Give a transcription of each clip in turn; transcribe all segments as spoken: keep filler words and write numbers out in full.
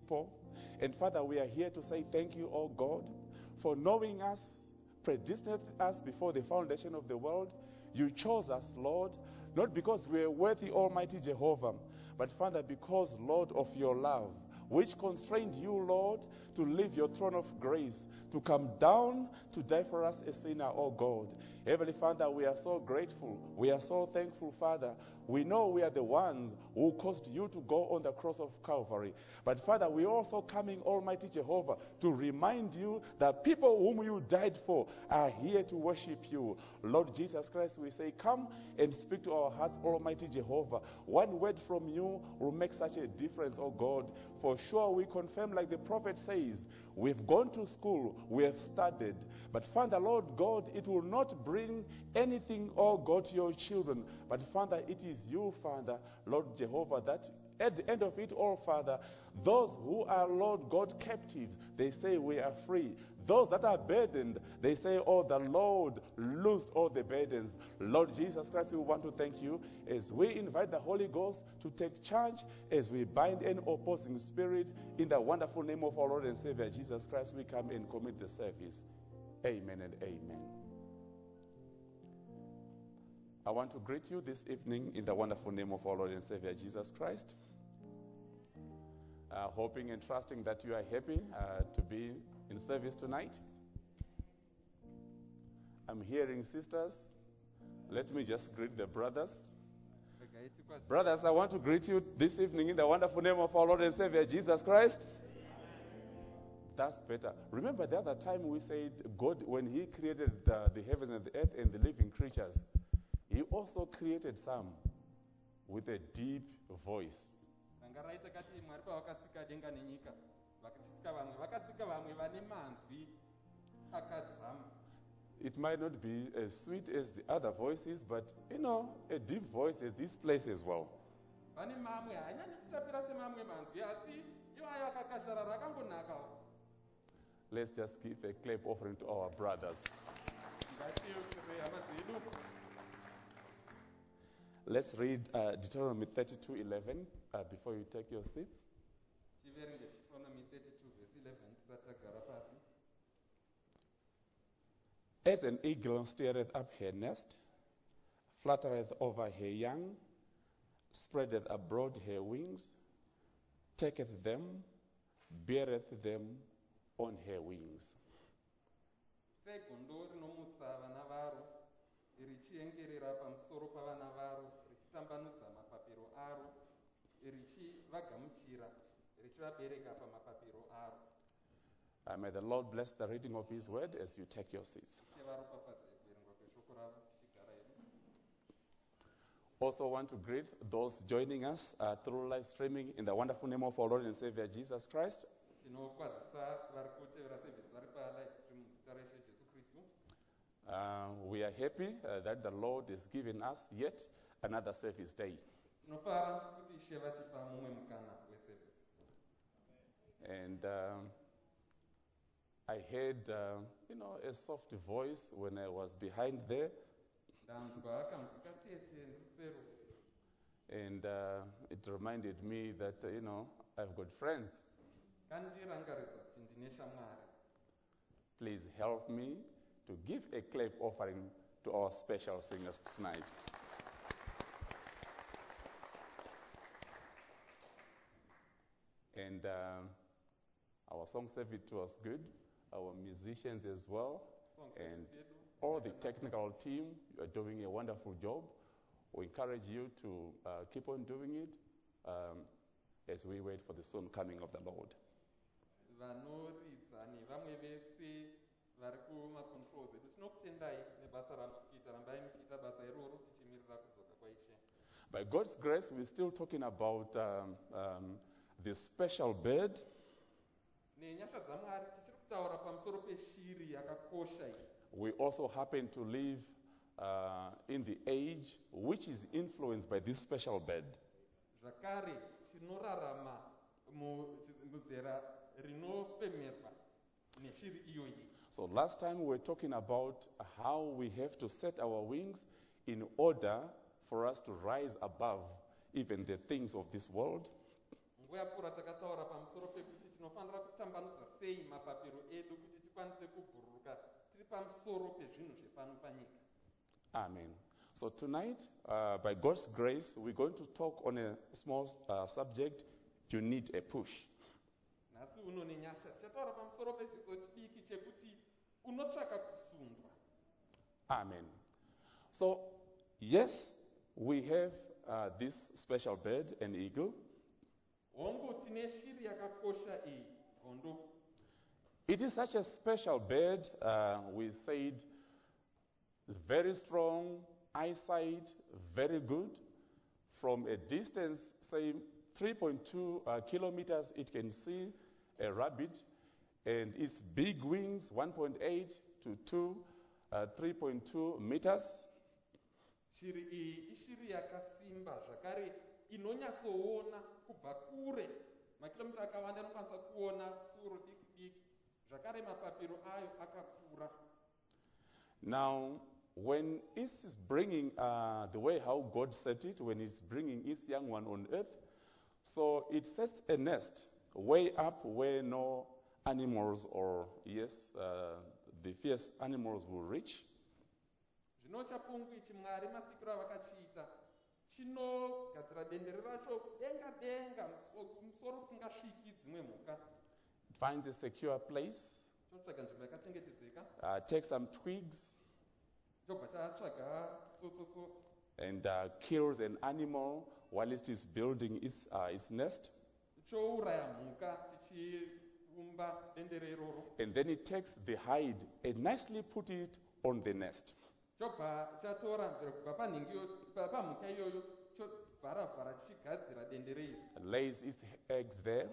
people. And Father, we are here to say thank you, oh God, for knowing us, predestined us before the foundation of the world. You chose us, Lord, not because we are worthy, Almighty Jehovah, but Father, because, Lord, of your love, which constrained you, Lord, to leave your throne of grace, to come down to die for us, a sinner, oh God. Heavenly Father, we are so grateful. We are so thankful, Father. We know we are the ones who caused you to go on the cross of Calvary. But Father, we are also coming, Almighty Jehovah, to remind you that people whom you died for are here to worship you. Lord Jesus Christ, we say, come and speak to our hearts, Almighty Jehovah. One word from you will make such a difference, oh God. For sure we confirm, like the prophet says, we've gone to school, we have studied. But Father, Lord God, it will not bring anything, oh God, to your children. But Father, it is you, Father, Lord Jehovah, that at the end of it all, Father, those who are, Lord God, captives, they say we are free. Those that are burdened, they say, oh, the Lord loosed all the burdens. Lord Jesus Christ, we want to thank you as we invite the Holy Ghost to take charge, as we bind any opposing spirit. In the wonderful name of our Lord and Savior Jesus Christ, we come and commit the service. Amen and amen. I want to greet you this evening in the wonderful name of our Lord and Savior Jesus Christ. Uh, hoping and trusting that you are happy uh, to be in service tonight. I'm hearing sisters. Let me just greet the brothers. Brothers, I want to greet you this evening in the wonderful name of our Lord and Savior Jesus Christ. That's better. Remember the other time we said God, when he created the, the heavens and the earth and the living creatures, he also created some with a deep voice. It might not be as sweet as the other voices, but you know, a deep voice is this place as well. Let's just give a clap offering to our brothers. Let's read uh, Deuteronomy thirty-two eleven uh, before you take your seats. As an eagle stirreth up her nest, fluttereth over her young, spreadeth abroad her wings, taketh them, beareth them on her wings. Uh, may the Lord bless the reading of his word as you take your seats. Also want to greet those joining us uh, through live streaming in the wonderful name of our Lord and Savior Jesus Christ. Uh, we are happy uh, that the Lord is giving us yet another service day. And um, I heard, uh, you know, a soft voice when I was behind there. And uh, it reminded me that, uh, you know, I've got friends. Please help me to give a clap offering to our special singers tonight. And uh, our song service was good. Our musicians as well, and all the technical team, you are doing a wonderful job. We encourage you to uh, keep on doing it um, as we wait for the soon coming of the Lord. By God's grace, we're still talking about um, um, this special bird. We also happen to live uh, in the age which is influenced by this special bird. So last time we were talking about how we have to set our wings in order for us to rise above even the things of this world. nguva yapfuura takataura pamusoro pekuti tinofanira kutambanudza sei mapapiro edu kuti tikwanise kubhururuka tiri pamusoro pezvinhu zvepano panyika. Amen. So tonight, uh, by God's grace, we're going to talk on a small uh, subject. You need a push. Nhasi uno nenyasha tichataura pamusoro pedzidzo chidiki chekuti unotsvaka kusundwa. Amen. So, yes, we have uh, this special bird, an eagle. Hongo tine shiri yakakosha iyi, gondo. It is such a special bird, uh, we said, very strong, eyesight, very good. From a distance, say three point two uh, kilometers, it can see a rabbit, and its big wings, one point eight to two, uh, three point two meters. Shiri iyi ishiri yakasimba zvakare inonyatsoona kubva kure makilomita akawanda anokwanisa kuona tsuro diki diki zvakare mapapiro ayo akakura. Now, when it is bringing uh, the way how God set it, when it's bringing its young one on earth, so it sets a nest way up where no animals or, yes, uh, the fierce animals will reach. Zvino chapungwi chimwari masikiro avakachiita chinogadzira dendere racho denga denga musoro kusingasviki dzimwe mhuka. It finds a secure place, chotsvaga nzvimbo yakachengetedzeka, uh, takes some twigs, chobva chatsvaga tsotsotso and uh, kills an animal while it is building its, uh, its nest. chouraya mhuka chichirumba dendere iroro. And then it takes the hide and nicely put it on the nest. chobva chatora kubva panhingi pamhuka iyoyo chobvara vhara chichigadzira dendere iri. Lays its eggs there,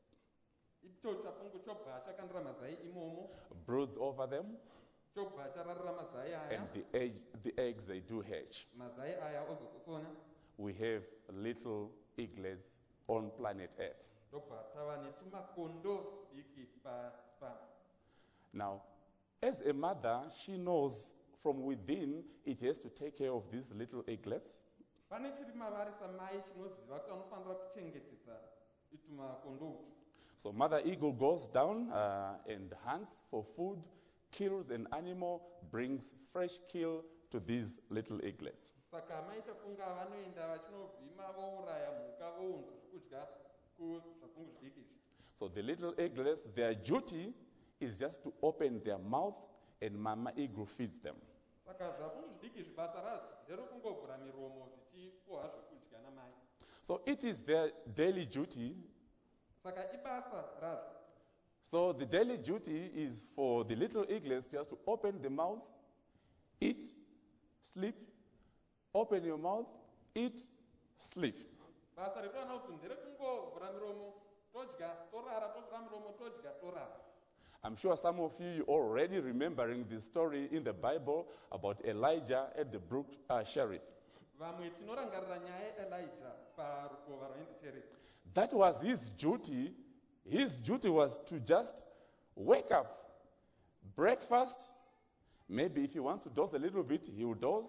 icho chapungu chobva chakandira mazai imomo, broods over them, chobva chararira mazai aya, and the, egg, the eggs they do hatch. mazai aya ozotsotsona. We have little eaglets on planet Earth. Ndobva tava netumakondo diki pasi pano. Now, as a mother, she knows from within it has to take care of these little eaglets. Pane chiri mavari samai chinoziva kuti anofanira kuchengetedza itumakondo utu. So Mother Eagle goes down uh, and hunts for food, kills an animal, brings fresh kill to these little eaglets. Saka mai chapunga vanoenda vachinovhima vouraya mhuka vounza zvokudya kuzvapungu zvidiki izvi. So the little eaglets, their duty is just to open their mouth and Mama Eagle feeds them. Saka zvapungu zvidiki izvi basa razvo nderokungovhura miromo zvichipuhwa zvokudya namai. So it is their daily duty. Saka ibasa razvo. So the daily duty is for the little eaglets just to open the mouth, eat, sleep, open your mouth, eat, sleep. Basa rekuwana kuti nderekungovhura miromo todya torara tovhura miromo todya torara. I'm sure some of you are already remembering the story in the Bible about Elijah at the brook uh, Cherith. Vamwe tinorangarira nyaya yaElijah parukova rwainzi Cherith. That was his duty. His duty was to just wake up, breakfast. Maybe if he wants to doze a little bit, he will doze.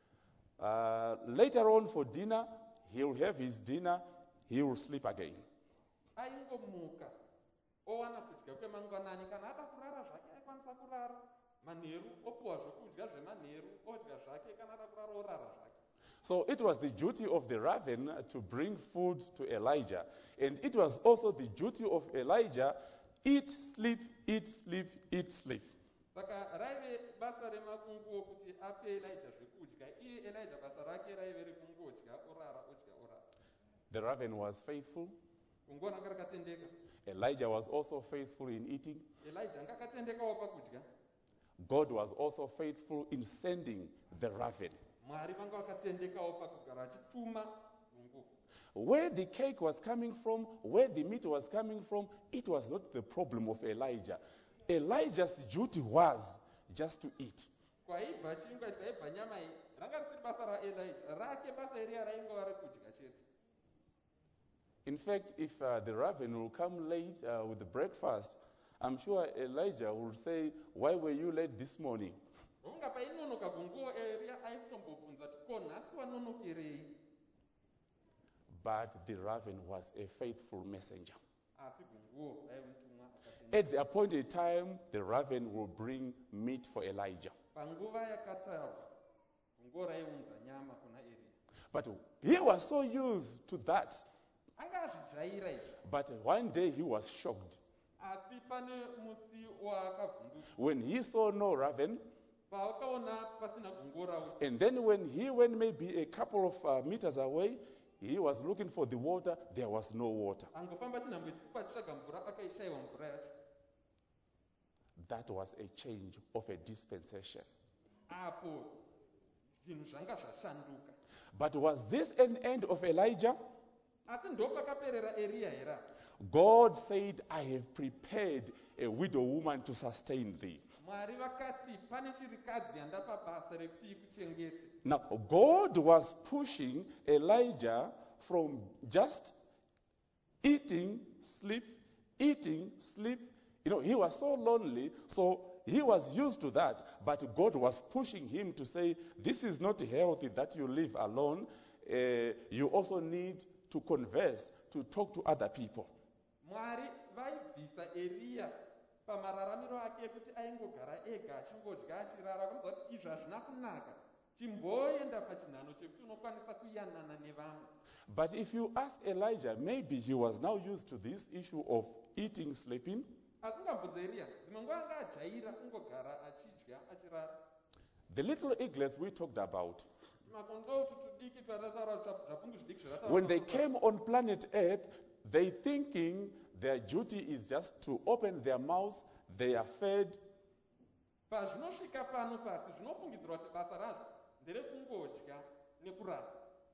Uh, later on for dinner, he will have his dinner. He will sleep again. Aingomuka owana kudya kwemangwanani kana ada kurara zvake aikwanisa kurara manheru opuhwa zvokudya zvemanheru odya zvake kana ada kurara orara zvake. So it was the duty of the raven to bring food to Elijah. And it was also the duty of Elijah, eat, sleep, eat, sleep, eat, sleep. Saka raive basa remakunguo kuti ape Elijah zvekudya. Iye Elijah basa rake raive rekungodya orara odya orara. The raven was faithful. Kunguo ranga rakatendeka. Elijah was also faithful in eating. Elijah anga akatendekawo pakudya. God was also faithful in sending the raven. Mwari vanga vakatendekawo pakugara achituma kunguo. Where the cake was coming from, where the meat was coming from, it was not the problem of Elijah. Elijah's duty was just to eat. Kwaibva chingwa chaibva nyama iyi ranga risiri basa raElijah, rake basa iriya raingova rekudya chete. In fact, if uh, the raven will come late uh, with the breakfast, I'm sure Elijah will say, "Why were you late this morning?" Unga painonoka gunguo iriya aitombobvunza kuti ko nhasi wanonokerei. but the raven was a faithful messenger. asi gunguo raive mutumwa akatenda. At the appointed time, the raven will bring meat for Elijah. Panguva yakatarwa gunguo raiunza nyama kuna Elia. But he was so used to that. Anga azvijaira izvi. But one day he was shocked Asi pane musi waakavhunduka when he saw no raven. paakaona pasina gunguo ravo. And then when he went maybe a couple of uh, meters away, he was looking for the water. There was no water. Angofamba chinhambwe chikupa achitsvaga mvura akaishayiwa mvura yacho. That was a change of a dispensation. Apo zvinhu zvanga zvashanduka. But was this an end of Elijah? Asi ndopakaperera Eria here. God said, I have prepared a widow woman to sustain thee. Mwari vakati pane chirikadzi yandapa basa rekuti ikuchengete. Now, God was pushing Elijah from just eating, sleep, eating, sleep. You know, he was so lonely, so he was used to that. But God was pushing him to say, this is not healthy that you live alone. Uh, you also need to converse, to talk to other people. Mwari vaibvisa Eria pamararamiro ake ekuti aingogara ega achingodya achirara. Vakamuudza kuti izvi hazvina kunaka. Chimboenda pachinhano chekuti unokwanisa kuyanana nevamwe. But if you ask Elijah, maybe he was now used to this issue of eating, sleeping. Asi ungambudza Eria, dzimwe nguva anga ajaira kungogara achidya achirara. The little eaglets we talked about, Makondo tutudiki twatataura zvapungu zvidiki zvataura. when they came on planet Earth, they thinking their duty is just to open their mouths, they are fed. Pazvinosvika pano pasi zvinofungidzirwa kuti basa razvo nderekungodya nekurara.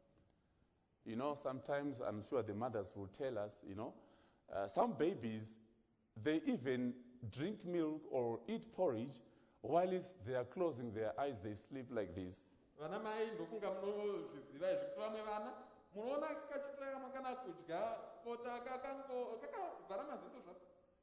You know, sometimes I'm sure the mothers will tell us, you know, uh, some babies, they even drink milk or eat porridge while it's, they are closing their eyes, they sleep like this. Vana mai ndofunga munozviziva izvi kuti vamwe vana munoona kachitama kana kudya bota kakavhara maziso zvapo.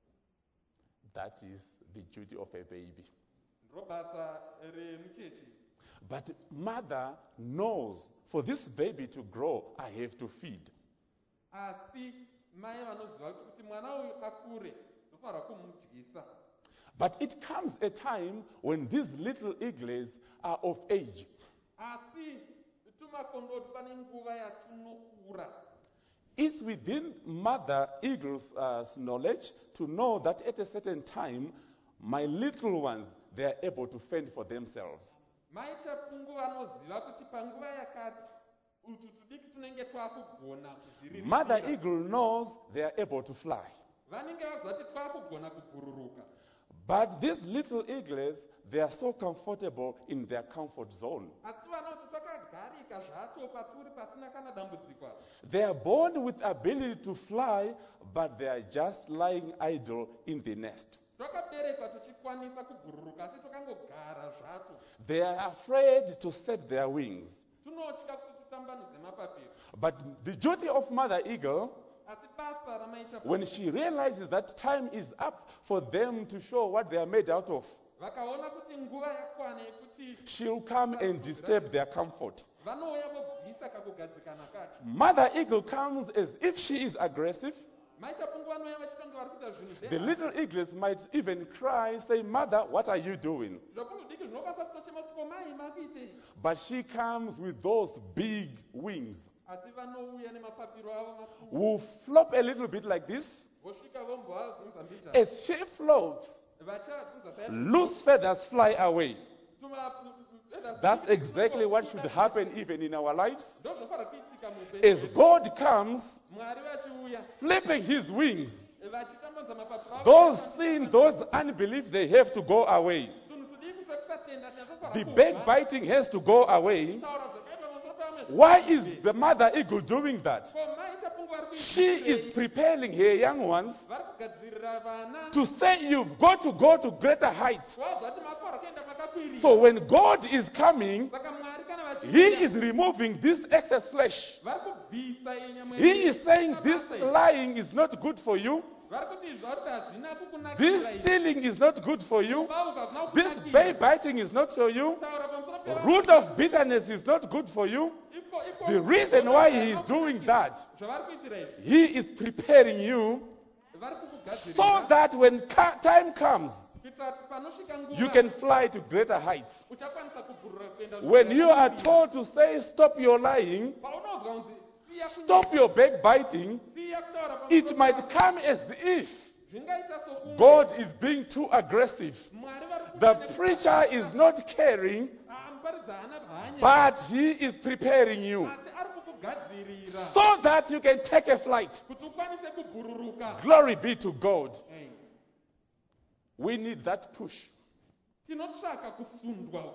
That is the duty of a baby. Ndiro basa remucheche. But mother knows for this baby to grow, I have to feed. Asi mai vanoziva kuti mwana uyu akure ndofanirwa kumudyisa. But it comes a time when these little eaglets are of age. Asi tumakondoti pane nguva yatunokura. It's within mother eagle's uh, knowledge to know that at a certain time, my little ones, they are able to fend for themselves. Maichapungu vanoziva kuti panguva yakati utu tudiki tunenge twakugona kuzviririra. Mother eagle knows they are able to fly. Vanenge vaziva kuti twakugona kubhururuka. But these little eaglets, they are so comfortable in their comfort zone. Asi vana kuti twakagarika zvato paturi pasina kana dambudziko. They are born with ability to fly, but they are just lying idle in the nest. Twakaberekwa tuchikwanisa kubhururuka asi twakangogara zvato. They are afraid to set their wings. Tunotya kuti tutambanudze mapapiro. But the duty of mother eagle, Asi basa ramaichapungu. when she realizes that time is up for them to show what they are made out of, Vakaona kuti nguva yakwana yekuti she'll come and disturb their comfort. vanouya vobvisa kakugadzikana kacho. Mother eagle comes as if she is aggressive. Maichapungu vanouya vachitanga vari kuita zvinhu The little eaglets might even cry, say, Mother, what are you doing? zvapungu diki zvinokwanisa kutochema kuti ko mai makuitei. But she comes with those big wings, Asi vanouya nemapapiro avo makuru. who flop a little bit like this. Vosvika vomboazunza mbita. As she floats, Vachazunza saya. loose feathers fly away. That's exactly what should happen even in our lives. Ndozvofanira kuitika As muupenyu. God comes, Mwari vachiuya flipping his wings, vachitambanudza mapapiro avo. those sin, those unbelief, they have to go away. Tunhu tudiki twekusatenda The backbiting has to go away. taura zvakaitwa pamusoro pamwe. Why is the mother eagle doing that? Ko maichapungu vari kuita She is sei? preparing her young ones Vari kugadzirira vana. to say, you've got to go to greater heights. Wazwa kuti makora kuenda pakakwirira. So when God is coming, Saka Mwari kana he vachiuya is removing this excess flesh. vari kubvisa yenyama He is saying this lying is not good for you. vari kuti izvo vari kuti hazvina kukunakira This izvi. stealing is not good for you. Kubauka hazvina This kukunakira. backbiting is not for you. Taura pamusoro pevanhu. Root of bitterness is not good for you. Iko- The reason why he is doing that, zvavari kuitira izvi he is preparing you vari so kukugadzirira that when ca- time comes, kuitira kuti panosvika you nguva can fly to greater heights. uchakwanisa kugurura kuenda When you are kudzira. told to say, stop your lying, Paunonzwa kunzi siya stop kunyengera, your backbiting, siya kutaura pamusoro it might pavo. come as if Zvingaita sokunge God is being too aggressive. Mwari vari The kukuita preacher is not caring, Ah, muparidzi haana hanya, but he is preparing you asi ari kukugadzirira so that you can take a flight. kuti ukwanise kubhururuka. Glory be to God. Hey, We need that push. tinotsvaka kusundwa.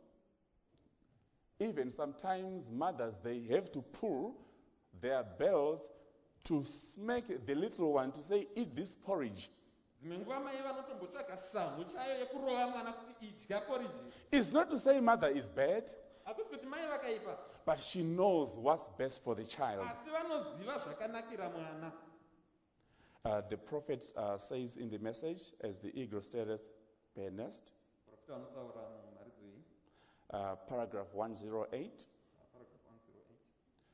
Even sometimes mothers, they have to pull their bells to smack the little one to say, eat this porridge. Dzimwe nguva mai vanotombotsvaka shamhu chayo yekurova mwana kuti idya poriji. It's not to say mother is bad, Hakusi kuti mai vakaipa, but she knows what's best for the child. asi vanoziva zvakanakira mwana. Uh, the prophet uh, says in the message, as the eagle stareth bare nest, Profita anotaura mumharidzo iyi, uh, paragraph one oh eight. paragraph one oh eight.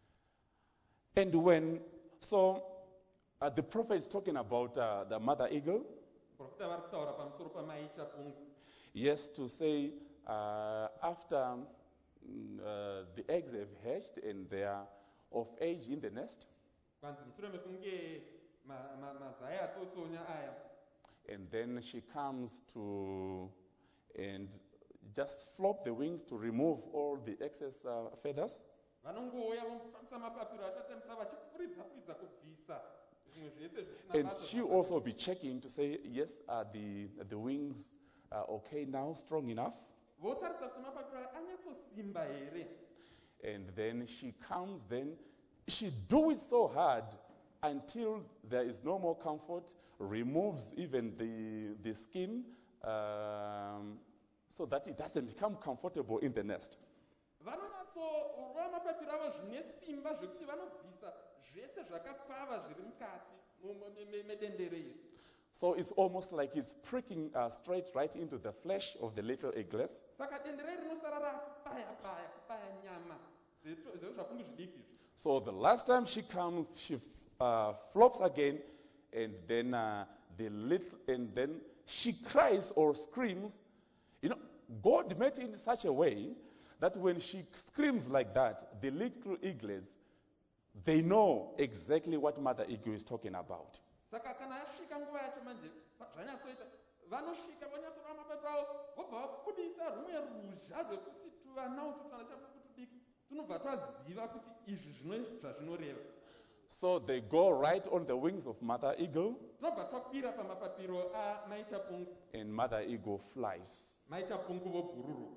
And when, so uh, the prophet is talking about uh, the mother eagle. Profita vari kutaura pamusoro pamai chapungu. Yes, to say uh, after mm, uh, the eggs have hatched and they are of age in the nest, Kwanzi mushure mekunge ma- ma- mazai atotonya aya, and then she comes to and just flop the wings to remove all the excess uh, feathers. vanongouya vomufambisa mapapiro achatemisa vachifuridza furidza kubvisa zvimwe zvese zvisina And basa she zvakadaro. also be checking to say, yes, are the, the wings are okay now, strong enough? Votarisa kuti mapapiro aya anyatsosimba here. And then she comes, then she do it so hard until there is no more comfort, removes even the, the skin um, so that it doesn't become comfortable in the nest. Vanonyatsorova mapapiro avo zvine simba zvekuti vanobvisa zvese zvakapfava zviri mukati mu- mu- me- medendere iri. So it's almost like it's pricking uh, straight right into the flesh of the little eagles. Saka dendere iri rinosara rapaya paya kupaya nyama dzeto- zvezo zvapungu zvidiki izvi. So the last time she comes, she uh, flops again, and then uh, the little, and then she cries or screams. You know, God made it in such a way that when she screams like that, the little eagles, they know exactly what Mother Eagle is talking about. Saka kana yasvika nguva yacho manje va- zvanyatsoita vanosvika vanyatsorova mapapiro avo vobva vabudisa rumwe ruzha rwekuti tuvana utu tuvana chapungu tudiki tunobva twaziva kuti izvi zvino zvazvinoreva. So they go right on the wings of Mother Eagle, Tinobva twakwira pamapapiro amai chapungu, and Mother Eagle flies. mai chapungu vobhururuka.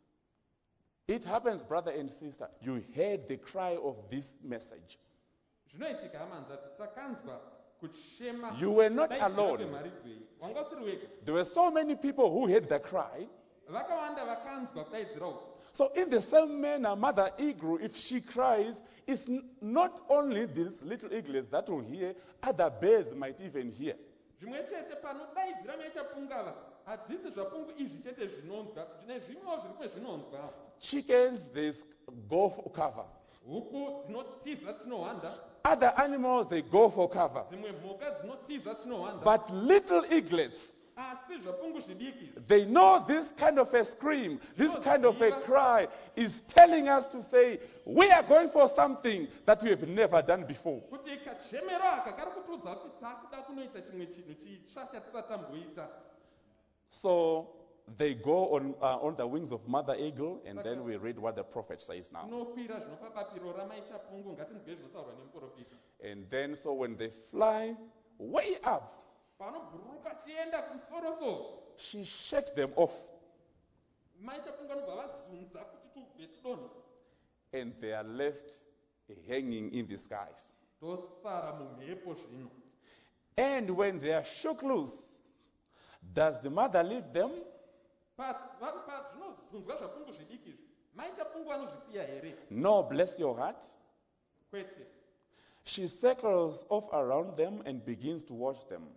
It happens, brother and sister, you heard the cry of this message. Zvinoitika hama nzati takanzwa kuchema You were not kudaidzira alone. kwemharidzo iyi. Wanga usiri wega. There were so many people who heard the cry. Vakawanda vakanzwa kudaidzira uku. So in the same manner, Mother Eagle, if she cries, it's n- not only these little eagles that will hear, other birds might even hear. Zvimwe chete panodaidzira mai chapungu ava hadzisi zvapungu izvi chete zvinonzwa, zvine zvimwewo zviri kwezvinonzwa. Chickens, they s- go for cover. Huku dzinotiza dzinohwanda, Other animals, they go for cover. dzimwe mhuka dzinotiza dzinohwanda. But little eaglets, Asi zvapungu zvidiki they know this kind of a scream, this kind of a cry is telling us to say, we are going for something that we have never done before. kuti kachemero aka kari kutiudza kuti takuda kunoita chimwe chinhu chitsva chatisati tamboita. So they go on, uh, on the wings of Mother Eagle, and then we read what the prophet says now. Tinokwira zvinopa papiro ramai chapungu, ngatinzwe zvinotaurwa nemuprofita. And then, so when they fly way up, Panobhururuka chienda kumusoro-soro, she shakes them off, mai chapungu anobva vazunza kuti tubve tudonha, and they are left hanging in the skies. tosara mumhepo zvino. And when they are shook loose, does the mother leave them? Pa- vari pazvinozunzwa zvapungu zvidiki izvi, mai chapungu anozvisiya here? No, bless your heart. Kwete. She circles off around them and begins to watch them.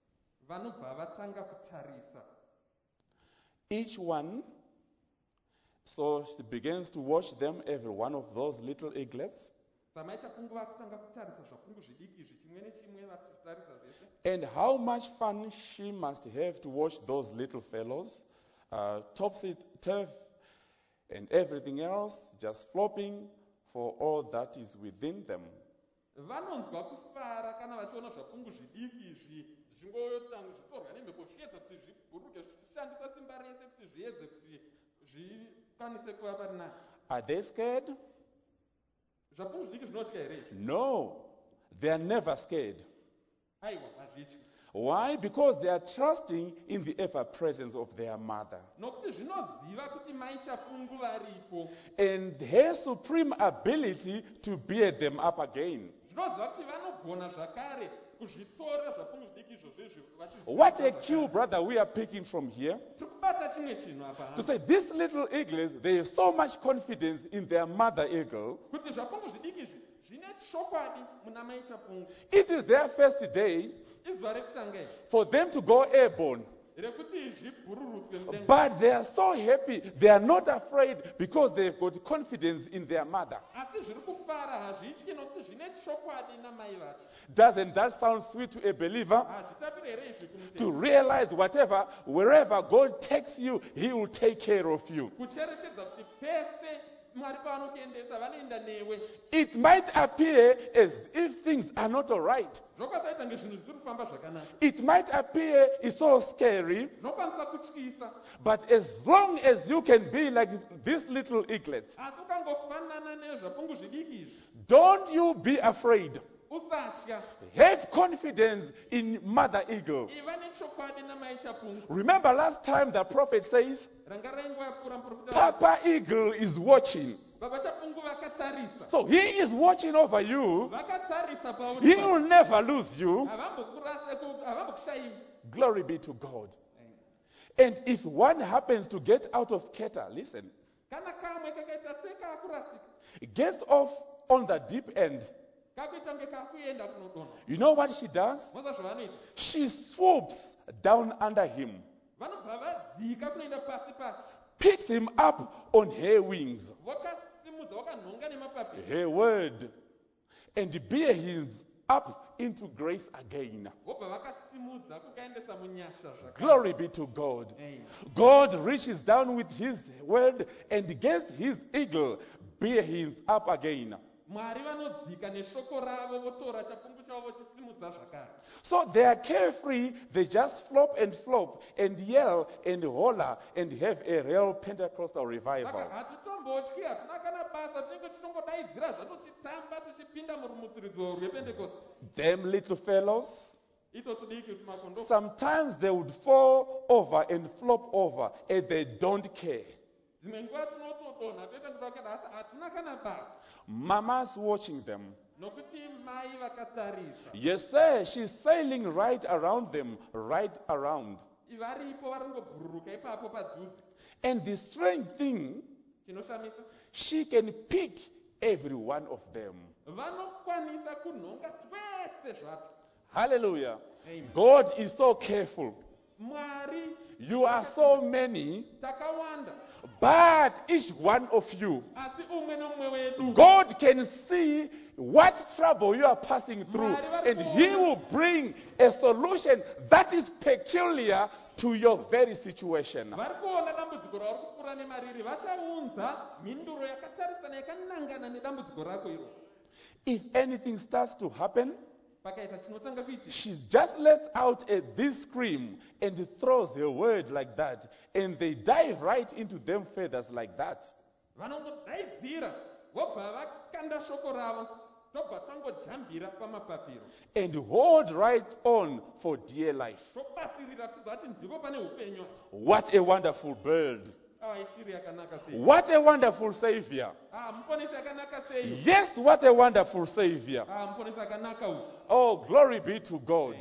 Vanobva vatanga kutarisa. Each one So she begins to watch them, every one of those little eaglets. samai chapungu vakutanga kutarisa zvapungu zvidiki izvi chimwe nechimwe vachitarisa zvese. And how much fun she must have to watch those little fellows, uh, topsy-turv and everything else, just flopping for all that is within them. Vanonzwa kufara kana vachiona zvapungu zvidiki izvi zvingotanga zvitorwa nemhepo zviedza kuti zvibhuruke zvichishandisa simba rese kuti zviedze kuti zvikwanise kuva parinani. Are they scared? Zvapungu zvidiki zvinotya here izvi? No, they are never scared. Aiwa, hazvityi. Why? Because they are trusting in the ever presence of their mother. Nokuti zvinoziva kuti mai chapungu varipo. And her supreme ability to bear them up again. Zvinoziva kuti vanogona zvakare kuzvitora zvapungu zvidiki izvozvo izvi vachizvitora What a zvakare. cue, brother, we are picking from here. Tikubata chimwe chinhu apa. To say these little eagles, they have so much confidence in their mother eagle. Kuti zvapungu zvidiki izvi zvine chokwadi muna mai chapungu. It is their first day Izuva rekutanga iri for them to go airborne. rekuti zvibhururutswe mudenga. But they are so happy. They are not afraid because they've got confidence in their mother. Asi zviri kufara hazvityi nokuti zvine chokwadi namai vacho. Doesn't that sound sweet to a believer? Hazvitapire here izvi To kumutenda. realize whatever, wherever God takes you, He will take care of you. Kucherechedza kuti pese Mwari paanokuendesa vanoenda newe. It might appear as if things are not all right. Zvokwasaita ngezvinhu zvisiri kufamba zvakanaka. It might appear it's so scary, Zvinokwanisa kutyisa. but as long as you can be like these little eaglets, Asi ukangofanana nezvapungu zvidiki izvi. don't you be afraid. Usatya. Have confidence in Mother Eagle. Iva nechokwadi namai chapungu. Remember last time the prophet says, Rangarai nguva yapfuura muprofita. Papa Eagle is watching. Baba chapungu vakatarisa. So he is watching over you. Vakatarisa pauri. He will never lose you. Havambokurase- havambokushayiwi. Glory be to God. And if one happens to get out of Keta, listen, Kana kamwe kakaita sekakurasika. gets off on the deep end, Kakuita kunge kakuenda kunodonha. you know what she does? Moza zvavanoita. She swoops down under him, Vanobva vadzika kunoenda pasi pasi. picks him up on her wings, Vakasimudza vakanhonga nemapapi. her word, and bear him up into grace again. Vobva vakasimudza kukaendesa munyasha zvakare. Glory be to God. Amen. God reaches down with his word and gets his eagle, bear him up again. Mwari vanodzika neshoko ravo votora chapungu chavo vochisimudza zvakare. So they are carefree, they just flop and flop and yell and holler and have a real Pentecostal Saka revival. hatitombotyi, hatina kana basa, tinenge tichongodaidzira zvato tichitamba tichipinda murumutsiridzo rwepentecost. Them little fellows, Ito tudiki tumakondo. sometimes they would fall over and flop over and they don't care. Dzimwe nguva tinotodonha toita kuti vakada asi hatina kana basa. Mama's watching them. Nokuti mai vakatarisa. Yes, sir, she's sailing right around them, right around. Varipo varongobhururuka ipapo padhuze. And the strange thing, Chinoshamisa. she can pick every one of them. Vanokwanisa kunhonga twese zvato. Hallelujah. Amen. God is so careful. Mwari You are so many, takawanda. but each one of you, Asi umwe nomwe wedu. God can see what trouble you are passing through, and He will bring a solution that is peculiar to your very situation. Vari kuona dambudziko rauri kupfuura nemariri vachaunza mhinduro yakatarisana yakanangana nedambudziko rako iro. If anything starts to happen, Pakaita chinotanga kuitika. she just lets out a this scream and throws her word like that, and they dive right into them feathers like that. Vanongodaidzira vobva vakanda shoko ravo tobva tangojambira pamapapiro. And hold right on for dear life. Tobatsirira tizati ndipo pane upenyu. What a wonderful bird. Ah, ishiri yakanaka sei. What a wonderful Savior. Ah, muponesi yakanaka sei. Yes, what a wonderful Savior. Ah, muponesi yakanaka uyu. Oh, glory be to God.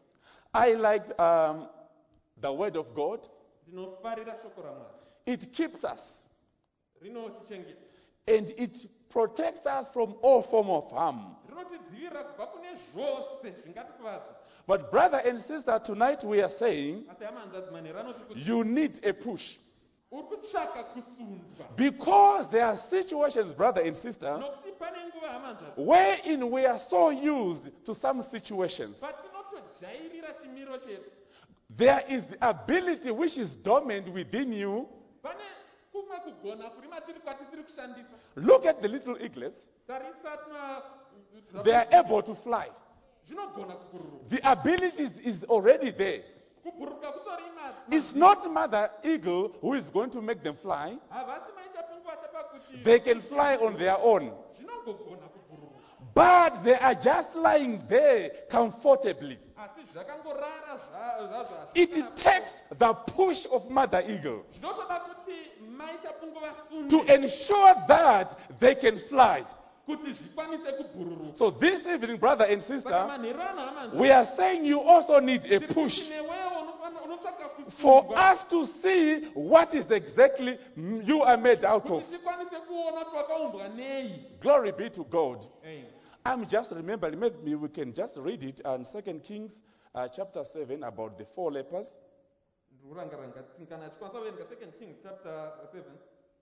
I like um, the word of God. Ndinofarira shoko raMwari. It keeps us Rinotichengeta. and it protects us from all form of harm. Rinotidzivirira kubva kune zvose zvingatikuvadza. But brother and sister, tonight we are saying Asi hama hanzvadzimani ranoti kuti you need a push. uri kutsvaka kusundwa Because there are situations, brother and sister, nokuti pane nguva hamanzva wherein we are so used to some situations. patinotojairira chimiro chedu There is the ability which is dormant within you. pane kumwe kugona kuri matiri kwatisiri kushandisa. Look at the little eaglets. Tarisa tuna They are able to fly. zvinogona kubhururuka. The ability is, is already there. Kubhururuka kutori ma- It's not mother eagle who is going to make them fly. havasi maichapungwa chapakuti They can fly on their own. zvinongogona kubhururuka But they are just lying there comfortably. asi zvakangorara zva- zvazvo It takes the push of mother eagle zvinotoda kuti maichapungwa to sunde ensure that they can fly. kuti zvikwanise kubhururuka. So this evening, brother and Saka sister, manheru ano hamanzwa we are saying you also need a tiri kuti push newewo unofana- unotsvaka for kusundwa us to see what is exactly you are made out of. kuti tikwanise kuona kuti wakaumbwa nei. Glory be to God. Eh, I'm just remembering, maybe we can just read it on Second Kings uh, chapter seven about the four lepers. ndikurangaranga kuti kana tikwanisa kuverenga second kings chapter seven.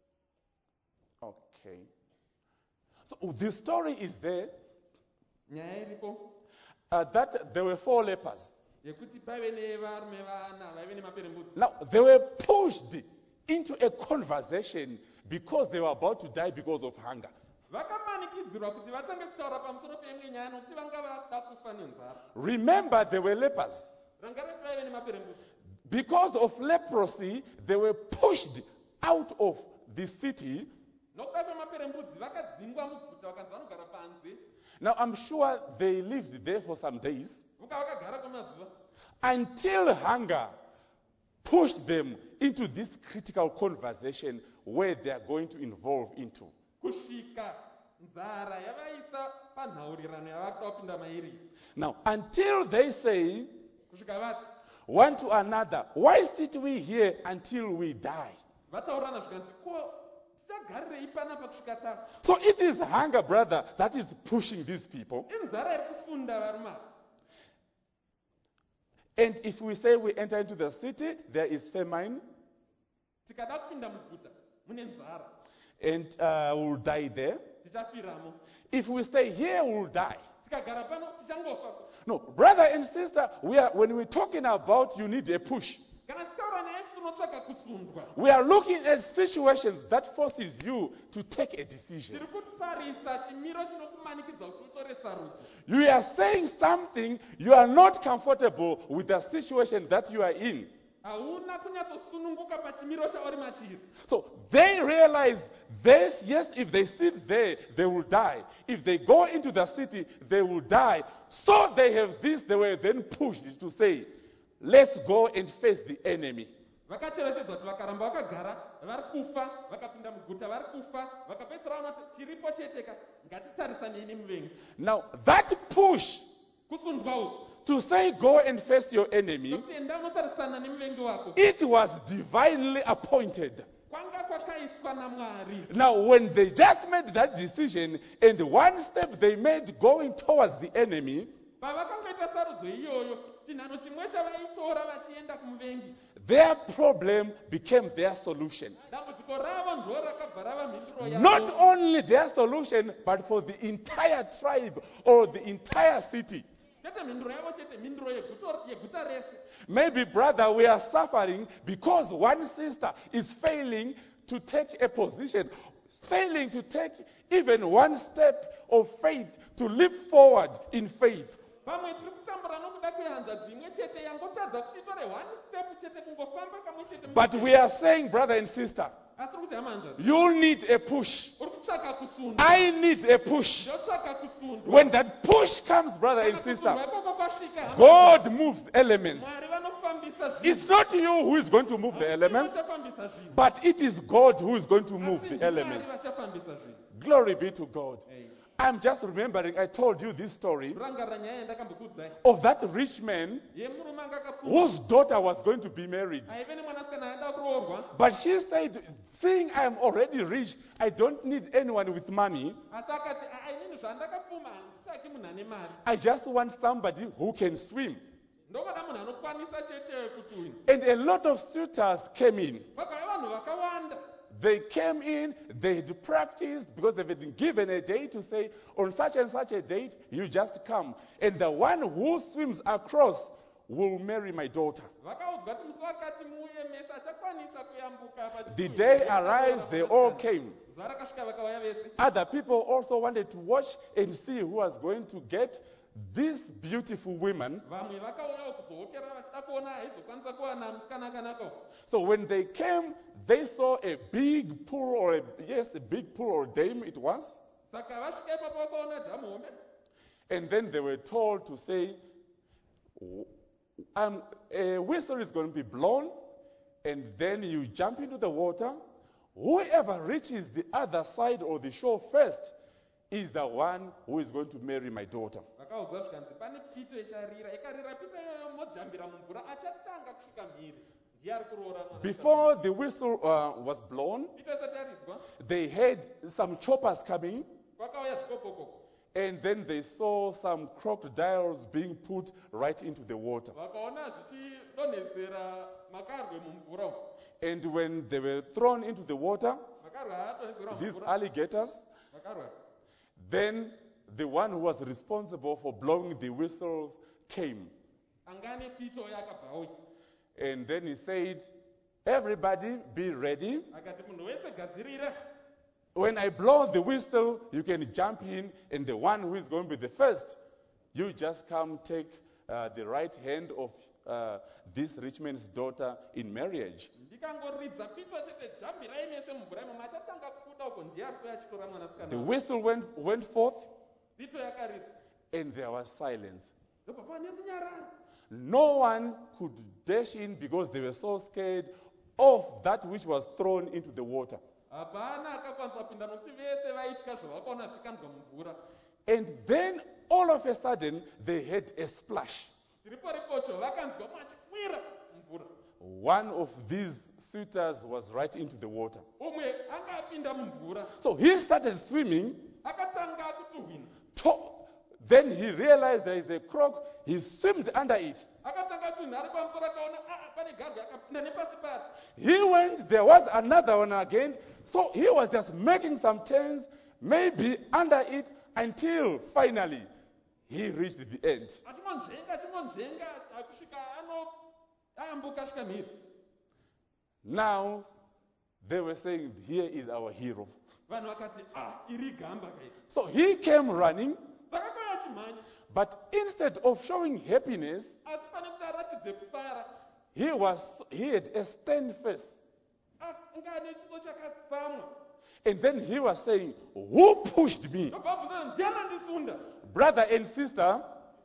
Okay. So the story is there Nyaya iripo uh, that there were four lepers. yekuti paive nevarume vana vaive nemaperembudzi. Now, they were pushed into a conversation because they were about to die because of hunger. vakamanikidzirwa kuti vatange kutaura pamusoro peimwe nyaya nokuti vanga vada kufa nenzara. Remember, they were lepers. rangarai vaive nemaperembudzi. Because of leprosy, they were pushed out of the city. nokuda kwemaperembudzi vakadzingwa muguta vakanzi vanogara panze. Now, I'm sure they lived there for some days vuka vakagara kwemazuva until hunger pushed them into this critical conversation where they are going to involve into. kusvika nzara yavaisa panhaurirano yavakuda kupinda mairi. Now, until they say kusvika vati one to another, why sit we here until we die? vataurirana zvikanzi ko tichagarirei panapa kusvika tafa. So it is hunger, brother, that is pushing these people. inzara iri kusunda varume ava. And if we say we enter into the city, there is famine, tikada kupinda muguta mune nzara and uh, we'll die there. tichafiramo. If we stay here, we'll die. tikagara pano tichangofa. No, brother and sister, we are, when we're talking about you need a push, kana tichaura naye tinotsvaka kusundwa. we are looking at situations that forces you to take a decision. tiri kutarisa chimiro chinokumanikidza kuti utore sarudzo. You are saying something, you are not comfortable with the situation that you are in. hauna kunyatsosununguka pachimiro chauri machiri. So they realize this, yes, if they sit there, they will die. If they go into the city, they will die. So they have this, they were then pushed to say, let's go and face the enemy. vakacherechedzwa kuti vakaramba vakagara vari kufa vakapinda muguta vari kufa vakapedzisira vanoti chiripo cheteka ngatitarisanei nemuvengi. Now, that push kusundwa uku to say, go and face your enemy, nokuti enda unotarisana nemuvengi wako it was divinely appointed. kwanga kwakaiswa namwari. Now, when they just made that decision, and one step they made going towards the enemy, pavakangoita sarudzo iyoyo chinhano chimwe chavaitora vachienda kumuvengi, their problem became their solution. dambudziko ravo ndo rakabva rava mhinduro Not yavo. only their solution, but for the entire tribe or the entire city. Kwete mhinduro yavo chete, mhinduro yeguto- yeguta rese. Maybe, brother, we are suffering because one sister is failing to take a position, failing to take even one step of faith to leap forward in faith. pamwe tiri kutambura nokuda kwehanzvadzi imwe chete yangotadza kuti tore one step chete kungofamba kamwe chete mu- But we are saying, brother and sister, asi tiri kuti hamanzvadzi you need a push. uri kutsvaka kusundwa. I need a push. ndotsvaka kusundwa. When that push comes, brother and Kana sister, kusundwa ikoko kwasvika, hama- God moves elements. mwari vanofambisa zvinhu. It's not you who is going to move the elements, vachafambisa zvinhu. but it is God who is going to move Asi the ndimwari elements. vachafambisa zvinhu. Glory be to God. Eh, I'm just remembering, I told you this story kurangarira nyaya yandakambokuudzai of that rich man yemurume anga akapfuma whose daughter was going to be married. aive nemwanasikana aida kuroorwa, But she said, seeing I am already rich, I don't need anyone with money. asi akati "Ah, inini zvandakapfuma handitsvaki munhu ane mari, I just want somebody who can swim. ndogoda munhu anokwanisa chete kuti uyu." And a lot of suitors came in. kwakauya vanhu vakawanda They came in, they had practiced because they've been given a date to say, on such and such a date, you just come. And the one who swims across will marry my daughter. vakaudzwa kuti musi wakati muuye mese achakwanisa kuyambuka The day arrives, they all came. zuva rakasvika vakauya vese. Other people also wanted to watch and see who was going to get this beautiful woman. vamwe vakauyawo kuzookera vachida kuona haizokwanisa kuwana musikana akanaka. So when they came, they saw a big pool, or a, yes, a big pool or dam it was. saka vasvika ipapo vakaona dhamu hombe. And then they were told to say, um, a whistle is going to be blown, and then you jump into the water. Whoever reaches the other side or the shore first is the one who is going to marry my daughter. vakaudzwa zvikanzi pane pito icharira, ikarira pito iyoyo mojambira mumvura achatanga kusvika mhiri ndiye ari kuroora mwana. Before the whistle uh, was blown, pito isati yaridzwa they had some choppers coming, kwakauya zvikokokoko. and then they saw some crocodiles being put right into the water. vakaona zvichidonhedzera makarwe mumvura umu. And when they were thrown into the water, makarwe haadonhedzera these mumvura. alligators, makarwe then the one who was responsible for blowing the whistles came. angane pito yakabva auya. And then he said, everybody be ready. akati munhu wese gadzirire. When I blow the whistle, you can jump in, and the one who is going to be the first, you just come take uh, the right hand of uh, this rich man's daughter in marriage. ndikangoridza pito chete jambirai mese mumvura imo machatanga kubuda uko ndiye ari kuya achitora mwanasikana. The whistle went, went forth, pito yakaridzwa and there was silence. ndobva pane kunyarara. No one could dash in because they were so scared of that which was thrown into the water. hapana akakwanisa kupinda nokuti vese vaitya zvavakaona zvichikandwa mumvura. And then all of a sudden, they had a splash. tiripo ripocho vakanzwa machifwira mumvura. One of these suitors was right into the water. umwe anga apinda mumvura So he started swimming. akatanga kutuhwina. To- then he realized there is a croc. He swam under it. akatanga kutuhwina ari pamusoro akaona "Ah, pane garwe akapinda nepasi pari." He went, there was another one again. So he was just making some turns, maybe under it, until finally he reached the end. achimonzvenga achimonzvenga akusvika ano ayambuka asvika mhiri. Now, they were saying, here is our hero. vanhu vakati ah iri gamba kai. So he came running, vakakauya achimhanya but instead of showing happiness, asi pane kuti aratidze kufara he was he had a stern face. anga ane chiso chakatsamwa. And then he was saying, who pushed me? ndobva abvunza ndiana ndisunda. Brother and sister,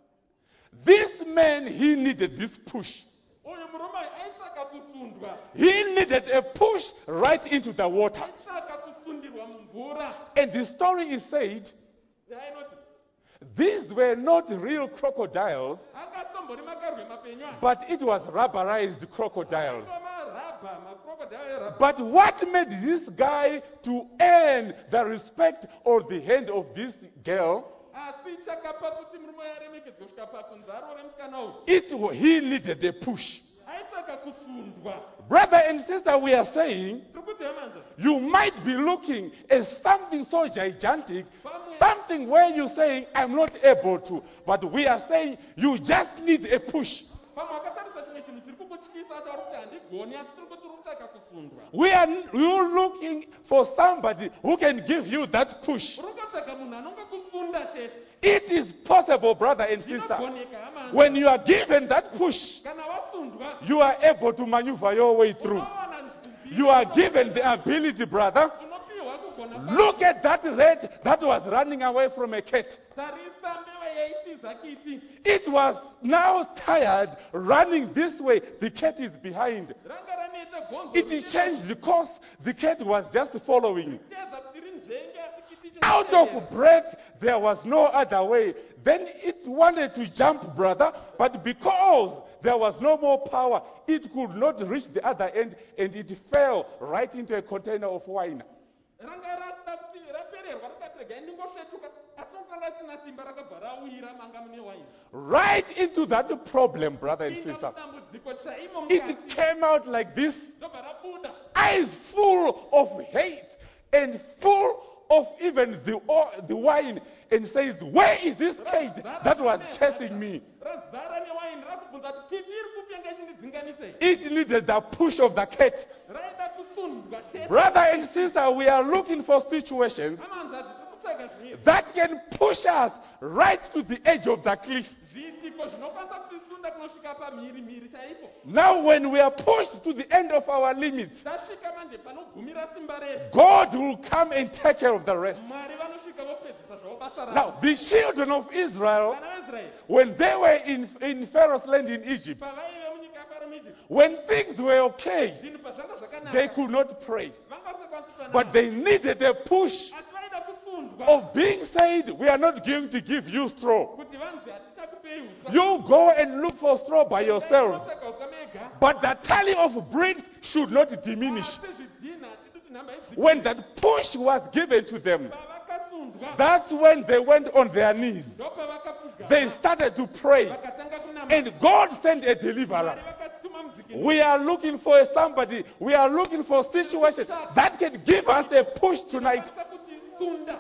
this man, he needed this push. uyu murume aitsvaka kusundwa. He needed a push right into the water. aitsvaka kusundirwa mumvura. And the story is said, ainoti these were not real crocodiles, anga sombori makarwe mapenyu aya. but it was rubberized crocodiles. marabha makrokodhayo erabha. But what made this guy to earn the respect or the hand of this girl? asi chakapa kuti murume aremekedzwe kusvika pakunzaro remusikana uyu. It wa- he needed a push. aitsvaka kusundwa. Brother and sister, we are saying tiri kuti hemanja you might be looking at something so gigantic, something where you're saying, I'm not able to. But we are saying you just need a push. pamwe akatarisa chimwe chinhu chiri kukutyisa chauri kuti handigoni asi tiri kuti uri kutaka kusundwa. We are you looking for somebody who can give you that push. uri kutsvaga munhu anongokusunda chete. It is possible, brother and sister. zvinogoneka hamanja. When you are given that push, kana vasundwa you are able to maneuver your way through. unowana nzvimbi. You are given the ability, brother. unopiwa kugona. Look at that rat that was running away from a cat. tarisa mbeva yaitiza kiti. It was now tired running this way. The cat is behind. ranga raneta gonzo. It changed the course. The cat was just following. tedza kuti rinzvenge asi kiti Out of breath, there was no other way. Then it wanted to jump, brother, but because there was no more power, it could not reach the other end, and it fell right into a container of wine. ranga rada kuti rapererwa rakati regai ndingosvetuka asi nokanga risina simba rakabva rawira manga mune waini. Right into that problem, brother and Pinda sister. mudambudziko chaimo It mukati. came out like this. ndobva robva rabuda. eyes full of hate and full of even the, o- the wine, and says, where is this Kate that was chasing me? Razara newaini rakubvunza kuti kiti iri kupi yanga ichindidzinganisei. It needed the push of the cat. Raida kusundwa chete. Brother and sister, we are looking for situations Amanzadzi tiri kutsvaga zvinhu that can push us right to the edge of the cliff. zviitiko zvinokwanisa kutisunda kunosvika pamhiri mhiri chaipo. Now, when we are pushed to the end of our limits, Tasvika manje panogumira simba redu. God will come and take care of the rest. Mwari vanosvika vopedzisa zvavo basa ravo. Now, the children of Israel, Vana vaIsraeri when they were in, in Pharaoh's land in Egypt, pavaive munyika yaFaro muIjipiti, when things were okay, zvinhu pazvanga they zvakanaka, could not pray. vangasakwanisa But kupanana. they needed a push Asi vaida kusundwa of being said, we are not going to give you straw. kuti vanzi hatichakupei uswa. You go and look for straw by yourselves. Munotsvaga uswa mega. But the tally of bricks should not diminish. Asi zvidhina hatidi kuti nhamba idzi- When that push was given to them, pavakasundwa that's when they went on their knees. ndopavakapfuga. They started to pray. Vakatanga kunama. And God sent a deliverer. Mwari vakatuma mudzikinuri. We are looking for somebody, we are looking for situations that can give us a push tonight. Vakwanisa kutisunda.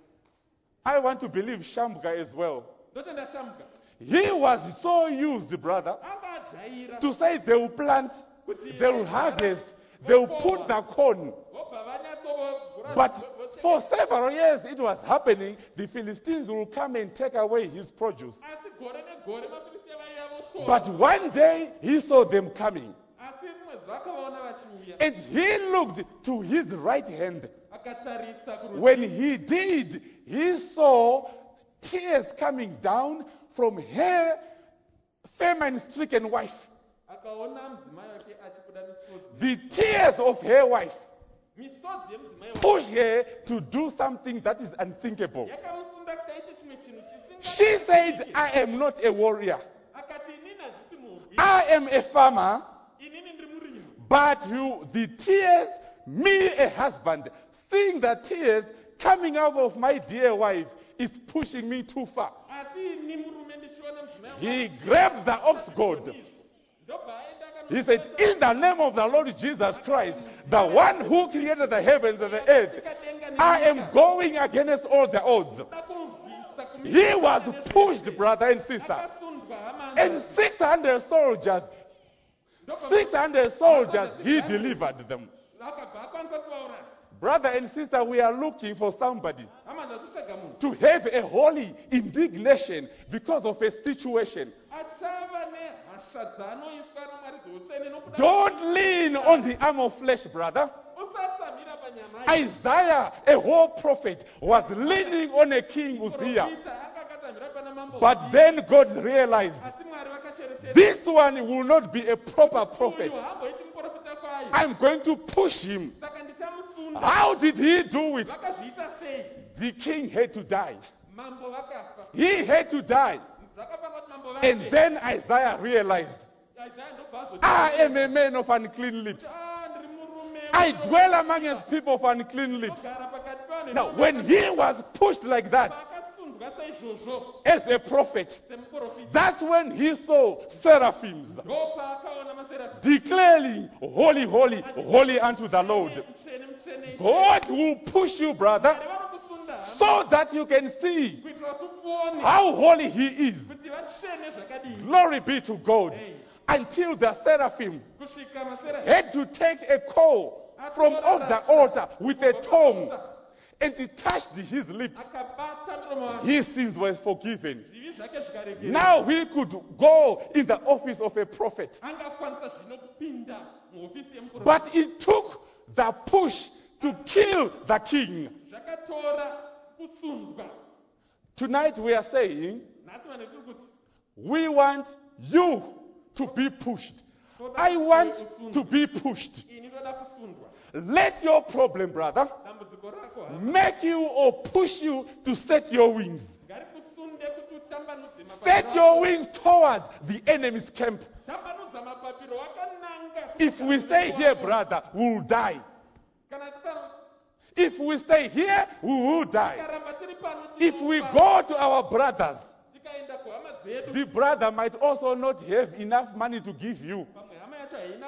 I want to believe Shamga as well. Ndotenda Shamga. He was so used, brother, Anga ajaira. to say they will plant, Kuti they will harvest, they will put the corn. Vobva vanyatsovhura- But vocheka. for several years it was happening. The Philistines will come and take away his produce. Asi gore negore maFilistia vaiya votora. But one day he saw them coming. Asi rimwe zuva akavaona vachiuya. And he looked to his right hand. Akatarisa kurudyi. When he did, he saw tears coming down from her famine-stricken wife. Akaona mudzimai wake achibuda misodzi. The tears of her wife Misodzi yemudzimai wake push her to do something that is unthinkable. yakamusunda kuti aite chimwe chinhu chisinga- She said, I am not a warrior. Akati inini handisi murwi. I am a farmer, Inini ndiri murimi. but you, the tears, me, a husband, seeing the tears coming out of my dear wife is pushing me too far. Asi ini murume ndichiona mudzimai He wake- grabbed the ox goad. Ndobva aenda akano- He said, in the name of the Lord Jesus Christ, the one who created the heavens and the earth, I am going against all the odds. Ndakurwisa kumisa- He was pushed, brother and sister. Akasundwa, hama- And six hundred soldiers, Ndobva- six hundred soldiers, he delivered them. Akabva akwanisa kuvauraya. Brother and sister, we are looking for somebody Hama ndatotsvaga munhu. to have a holy indignation because of a situation. Achava nehasha dzanoiswa naMwari dzoutsvene nokuda- Don't lean on the arm of flesh, brother. Usatsamira panyama yako. Isaiah, a whole prophet, was leaning on a king Uzziah. Profita anga akatsamira pana mambo. But then God realized Asi Mwari vakacherechedza. this one will not be a proper prophet. Uyu haamboiti muprofita kwayo. I'm going to push him. Saka ndichamusunda. How did he do it? Vakazviita sei? The king had to die. Mambo vakafa. He had to die. Zvakapanga kuti mambo And vafe. then Isaiah realized, Isaiah ndobva azoti- I am a man of unclean lips. Ah, ndiri murume. I dwell amongst people of unclean lips. Ndogara pakati pavanhu Now, vanofa- when he was pushed like that Vakasundwa saizvozvo as a prophet, semuprofita. that's when he saw seraphims Ndopaakaona maserafi. declaring, holy, holy, holy unto the Lord. Mutsvene, mutsvene. God will push you, brother, Mwari vanokusunda hama so that you can see kuitira kuti uone how holy he is. kuti vatsvene zvakadii. Glory be to God. Until the seraphim Kusvika maserafi. had to take a coal from off the altar with a tongue and he touched his lips. Akabata muromo wake. His sins were forgiven. Zvivi zvake zvikaregererwa. Now he could go in the office of a prophet. Angakwanisa zvino kupinda muhofisi yemuprofita. But it took the push to kill the king. Zvakatora kusundwa. Tonight we are saying Nhasi vanhu tiri kuti we want you to be pushed. I want to be pushed. ini ndoda kusundwa. Let your problem, brother, Dambudziko rako hama. make you or push you to set your wings. Ngarikunde kuti utambanudze mapapiro Set ako. your wings towards the enemy's camp. Tambanudza mapapiro wakananga. If we stay here, brother, we will die. Kana tisaro- If we stay here, we will die. tikaramba tiri pano If we tinofa. go to our brothers, Tikaenda kuhama dzedu. the brother might also not have enough money to give you. Pamwe hama yacho haina mari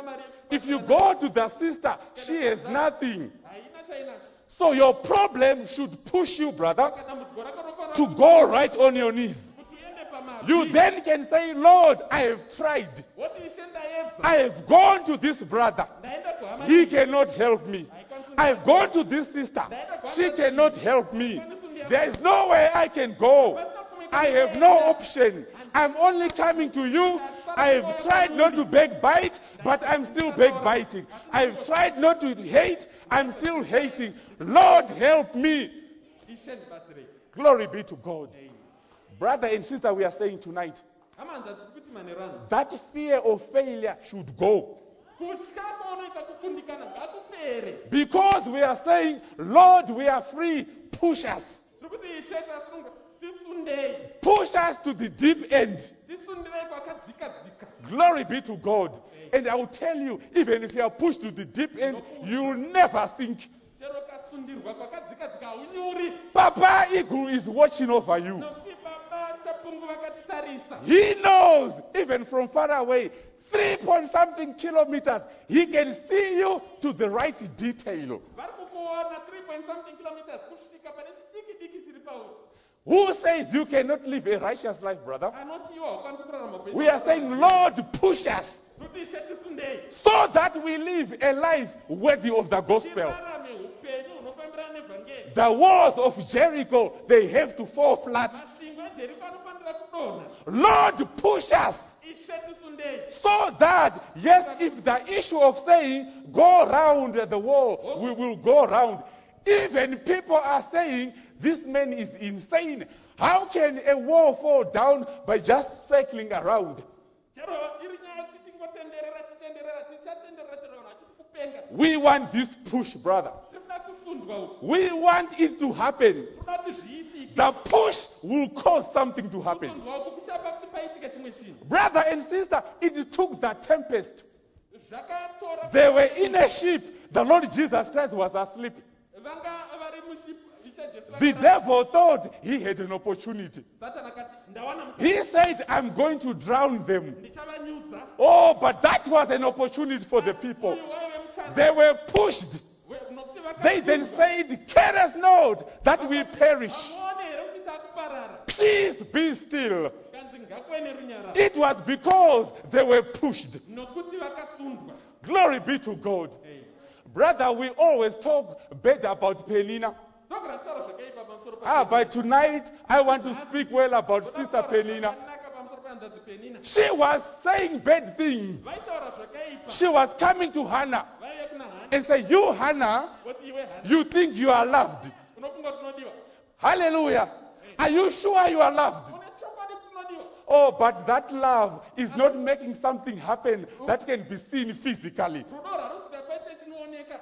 If you go to the sister, she has nothing. haina chainacho. So your problem should push you, brother, Saka dambudziko rako rofanira to go right on your knees. kuti uende pamabvi. You then can say, Lord, I have tried. Woti Ishe ndaedza. I have gone to this brother. Ndaenda kuhama He iyi. cannot help me. I have gone to this sister. She cannot help me. There is no way I can go. I have no option. I'm only coming to you. I have tried not to backbite, but I'm still backbiting. I have tried not to hate. I'm still hating. Lord, help me. Ishe ndibatsirei. Glory be to God. Brother and sister, we are saying tonight Hama hanzvadzi kuti manerano. that fear of failure should go. Kutya kwaunoita kukundikana ngakupere. Because we are saying, Lord, we are free. Push us. Tiri kuti Ishe tasunga tisundei. Push us to the deep end. Tisundirei kwakadzika-dzika. Glory be to God. And I will tell you, even if you are pushed to the deep end, you will never sink. Chero kasundirwa kwakadzika-dzika haunyuri. Papa Eagle is watching over you. Nokuti baba chapungu vakatitarisa. He knows, even from far away, three point something kilometers, he can see you to the right detail. Vari kukuona three point something kilometers kusvika pane chidiki-diki chiri pauri. Who says you cannot live a righteous life, brother? Anoti iwo haukwanisi kurarama upenyu. We are saying, Lord, push us Kuti Ishe tisundei. so that we live a life worthy of the gospel. Tirarame upenyu hunofambirana nevhangeri. The walls of Jericho, they have to fall flat. Masvingo ejeriko anofanira kudonha. Lord, push us Ishe tisundei. so that, yes, if the issue of saying, go round the wall, we will go round. Even people are saying, this man is insane. How can a wall fall down by just circling around? Chero iri nyaya kuti tingotenderera tichitenderera tichatenderera chero vanhu hachiti kupenga. We want this push, brother. Tirikuda kusundwa uku. We want it to happen. Tirikuda kuti zviitike. The push will cause something to happen. Kusundwa uku kuchapa kuti paitike chimwe chinhu. Brother and sister, it took the tempest. Zvakatora. They were in a ship. The Lord Jesus Christ was asleep. Vanga vari mushipi. Ishe Jesu The vakati- devil thought he had an opportunity. Satani akati ndawana mukana. He said, I'm going to drown them. Ndichavanyudza. Oh, but that was an opportunity for the people. Uyu waive mukana. They were pushed. We- nokuti They then vakasundwa. said, care us not that we perish. Hamuoni here kuti takuparara. Please be still. Kanzi ngakuve nerunyararo. It was because they were pushed. Nokuti vakasundwa. Glory be to God. Brother, we always talk bad about Penina. Ndogara taura zvakaipa pamusoro pa- Ah, but tonight I want to speak well about Sister Penina. Zvakanaka pamusoro pahanzvadzi Penina. She was saying bad things. Vaitaura zvakaipa. She was coming to Hannah Vaive kuna Hana. and say, you, Hannah, Voti iwe Hana. you think you are loved. Unofunga kuti unodiwa. Hallelujah. Are you sure you are loved? Une chokwadi kuti unodiwa. Oh, but that love is not making something happen that can be seen physically. Rudo rwarusika paite chinooneka.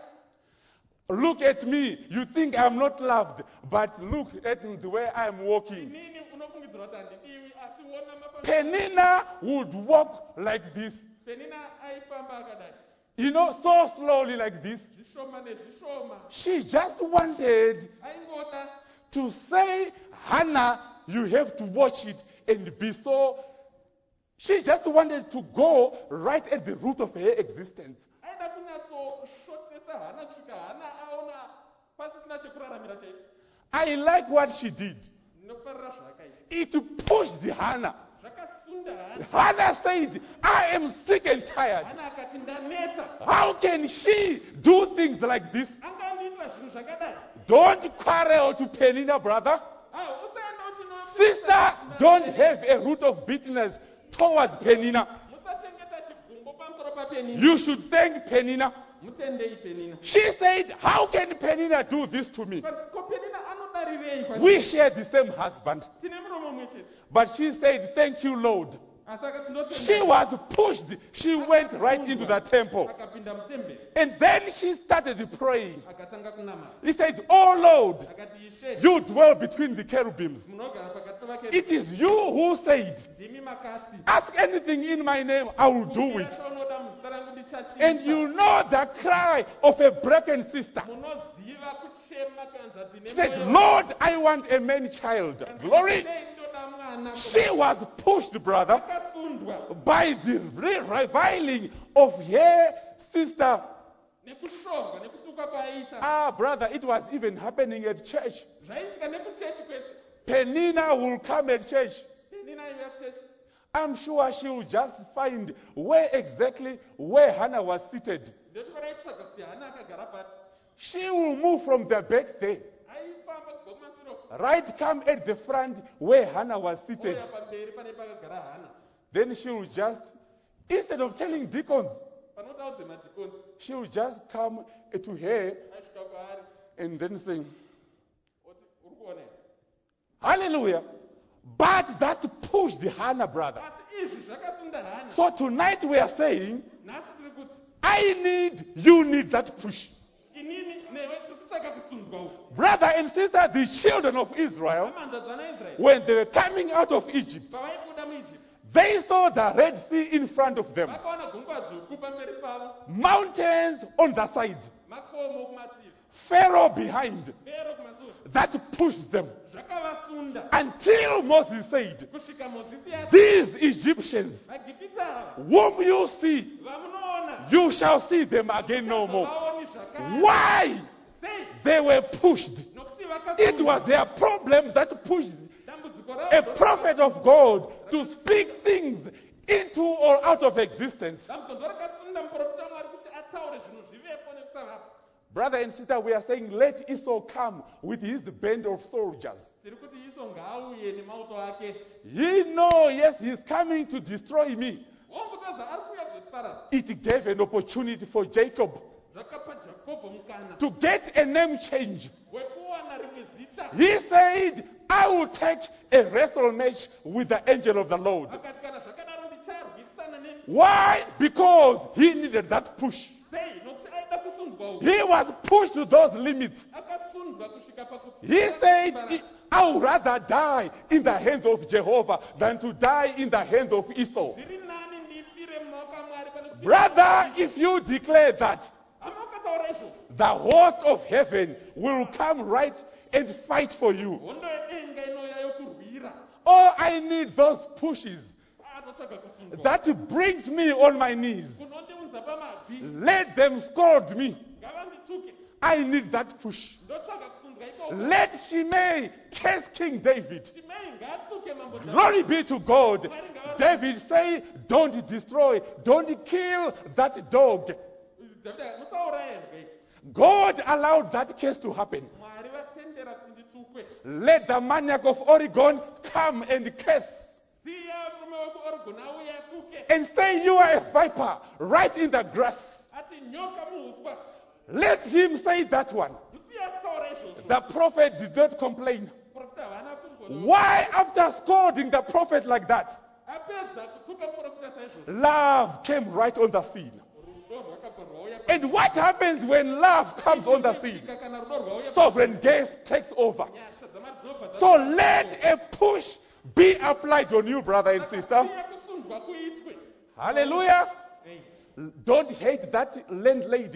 Look at me. You think I'm not loved, but look at the way I'm walking. Inini unofungidzira kuti handidiwi asi ona mapa. Penina would walk like this. Penina aifamba akadai. You know, so slowly like this. Zvishoma nezvishoma. She just wanted Aingoda. to say, Hannah, you have to watch it and be so. She just wanted to go right at the root of her existence. Aida kunyatsosvotesa Hana kusvika Hana aona pasisina chekuraramira chaiko. I like what she did. Ndinofarira zvakaita. It pushed Hannah. Zvakasunda Hana. Hannah said, I am sick and tired. Hana akati ndaneta. How can she do things like this? Angandiitira zvinhu zvakadai. Don't quarrel to Penina, brother. Ah, usaenda uchino. Sister, don't have a root of bitterness towards Penina. Musachengeta chibvumbo pamusoro paPenina. You should thank Penina. Mutendei Penina. She said, how can Penina do this to me? Ko Penina anodarirei kwandiri? We share the same husband. Tine muromo mumwe chete. But she said, thank you, Lord. Asi akati ndotenda. She was pushed. She went right into the temple. Akapinda mutemberi. And then she started praying. Akatanga kunamata. He said, oh Lord, Akati Ishe. you dwell between the cherubims. Munogara pakati pavakerubi. It is you who said, Ndimi makati. ask anything in my name, I will do it. Chaunoda muzita rangu ndichachiita. And you know the cry of a broken sister. Munoziva kuchema kwehanzvadzi She said, nemwoyo. Lord, I want a man child. Glory. Sei ndoda mwana. She was pushed, brother, Akasundwa. by the re- reviling of her Sister, nekushorwa nekutukwa kwaaita ah, brother, it was even happening at church. zvaiitika nekuchechi kwese. Penina will come at church. Penina aiuya kuchechi. I'm sure she will just find where exactly where Hannah was seated. Ndoti varaitsvaga kuti Hana akagara pati. She will move from the back there. Aifamba kubva kumasiro. Right, come at the front where Hannah was seated. Ouya pamberi pane pakagara Hana. Then she will just, instead of telling deacons, Panotaudze madhikoni. she will just come to her Aisvika kwaari. and then say, Oti uri kuona here. hallelujah. But that pushed Hannah, brother. Asi izvi zvakasunda Hana. So tonight we are saying, Nhasi tiri kuti I need, you need that push. inini newe tiri kutsvaka kusundwa uku. Brother and sister, the children of Israel, Amanzadzana Israeri. when they were coming out of Egypt, Pavaibuda muIjipti. they saw the Red Sea in front of them, Vakaona gungwa dzvuku pamberi pavo. mountains on the side, Makomo kumativi. Pharaoh behind. Fero kumashure. That pushed them Zvakavasunda. until Moses said, Kusvika Mozisi ati. these Egyptians Vagipita ava. whom you see, Vamunoona. you shall see them again no more. Vaoni zvakare. Why? Sei? They were pushed. Nokuti vakasunda. It was their problem that pushed Dambudziko a ravo. prophet of God to speak things into or out of existence. Dambudziko rakasunda muprofita waMwari kuti ataure zvinhu zvivepo nekusavapo. Brother and sister, we are saying, let Esau come with his band of soldiers. Tiri kuti Esau ngaauye nemauto ake. He know, yes, he's coming to destroy me. Wongotoza ari kuuya kuzotiparadza. It gave an opportunity for Jacob Zvakapa Jakobho mukana to get a name change. wekuwana rimwe zita. He said, I will take a wrestle match with the angel of the Lord. Akati kana zvakadaro ndicharwisana nemi. Why? Because he needed that push. Sei? Nokuti aida kusundwa uku. He was pushed to those limits. Akasundwa kusvika pakuti. He said, I would rather die in the hands of Jehovah than to die in the hands of Esau. Zviri nani ndifire mumaoko aMwari pane kufira. Brother, if you declare that, Hama ukataura izvo. the host of heaven will come right and fight for you. Hondo yedenga inouya yokurwira. Oh, I need those pushes Anotsvaga kusundwa. that brings me on my knees. Kunondiunza pamabvi. Let them scold me. Ngavandituke. I need that push. Ndotsvaga kusundwa ikoko. Let Shimei curse King David. Shimei ngaatuke mambo Dhavhidhi. Glory be to God. David say, don't destroy, don't kill that dog. Dhavhidhi musauraye mbei. God allowed that case to happen. Mwari vatendera kuti nditukwe. Let the maniac of Oregon come and curse Siya murume wekuOregon auye atuke. and say, you are a viper right in the grass. Ati nyoka muhuswa. Let him say that one. Musiya achitaura izvozvo. The prophet did not complain. Muprofita havana kuzwa. Why, after scolding the prophet like that, Apedza kutuka muprofita saizvozvo. love came right on the scene? Rudo rwakabva rwauya pa- And what happens when love comes on the scene? Kana rudo rwauya pa- Sovereign grace takes over. Nyasha dzaMwari dzinobva dza- So let a push be applied on you, brother and sister. Siya kusundwa kuitwe. Hallelujah. Hey. Don't hate that landlady.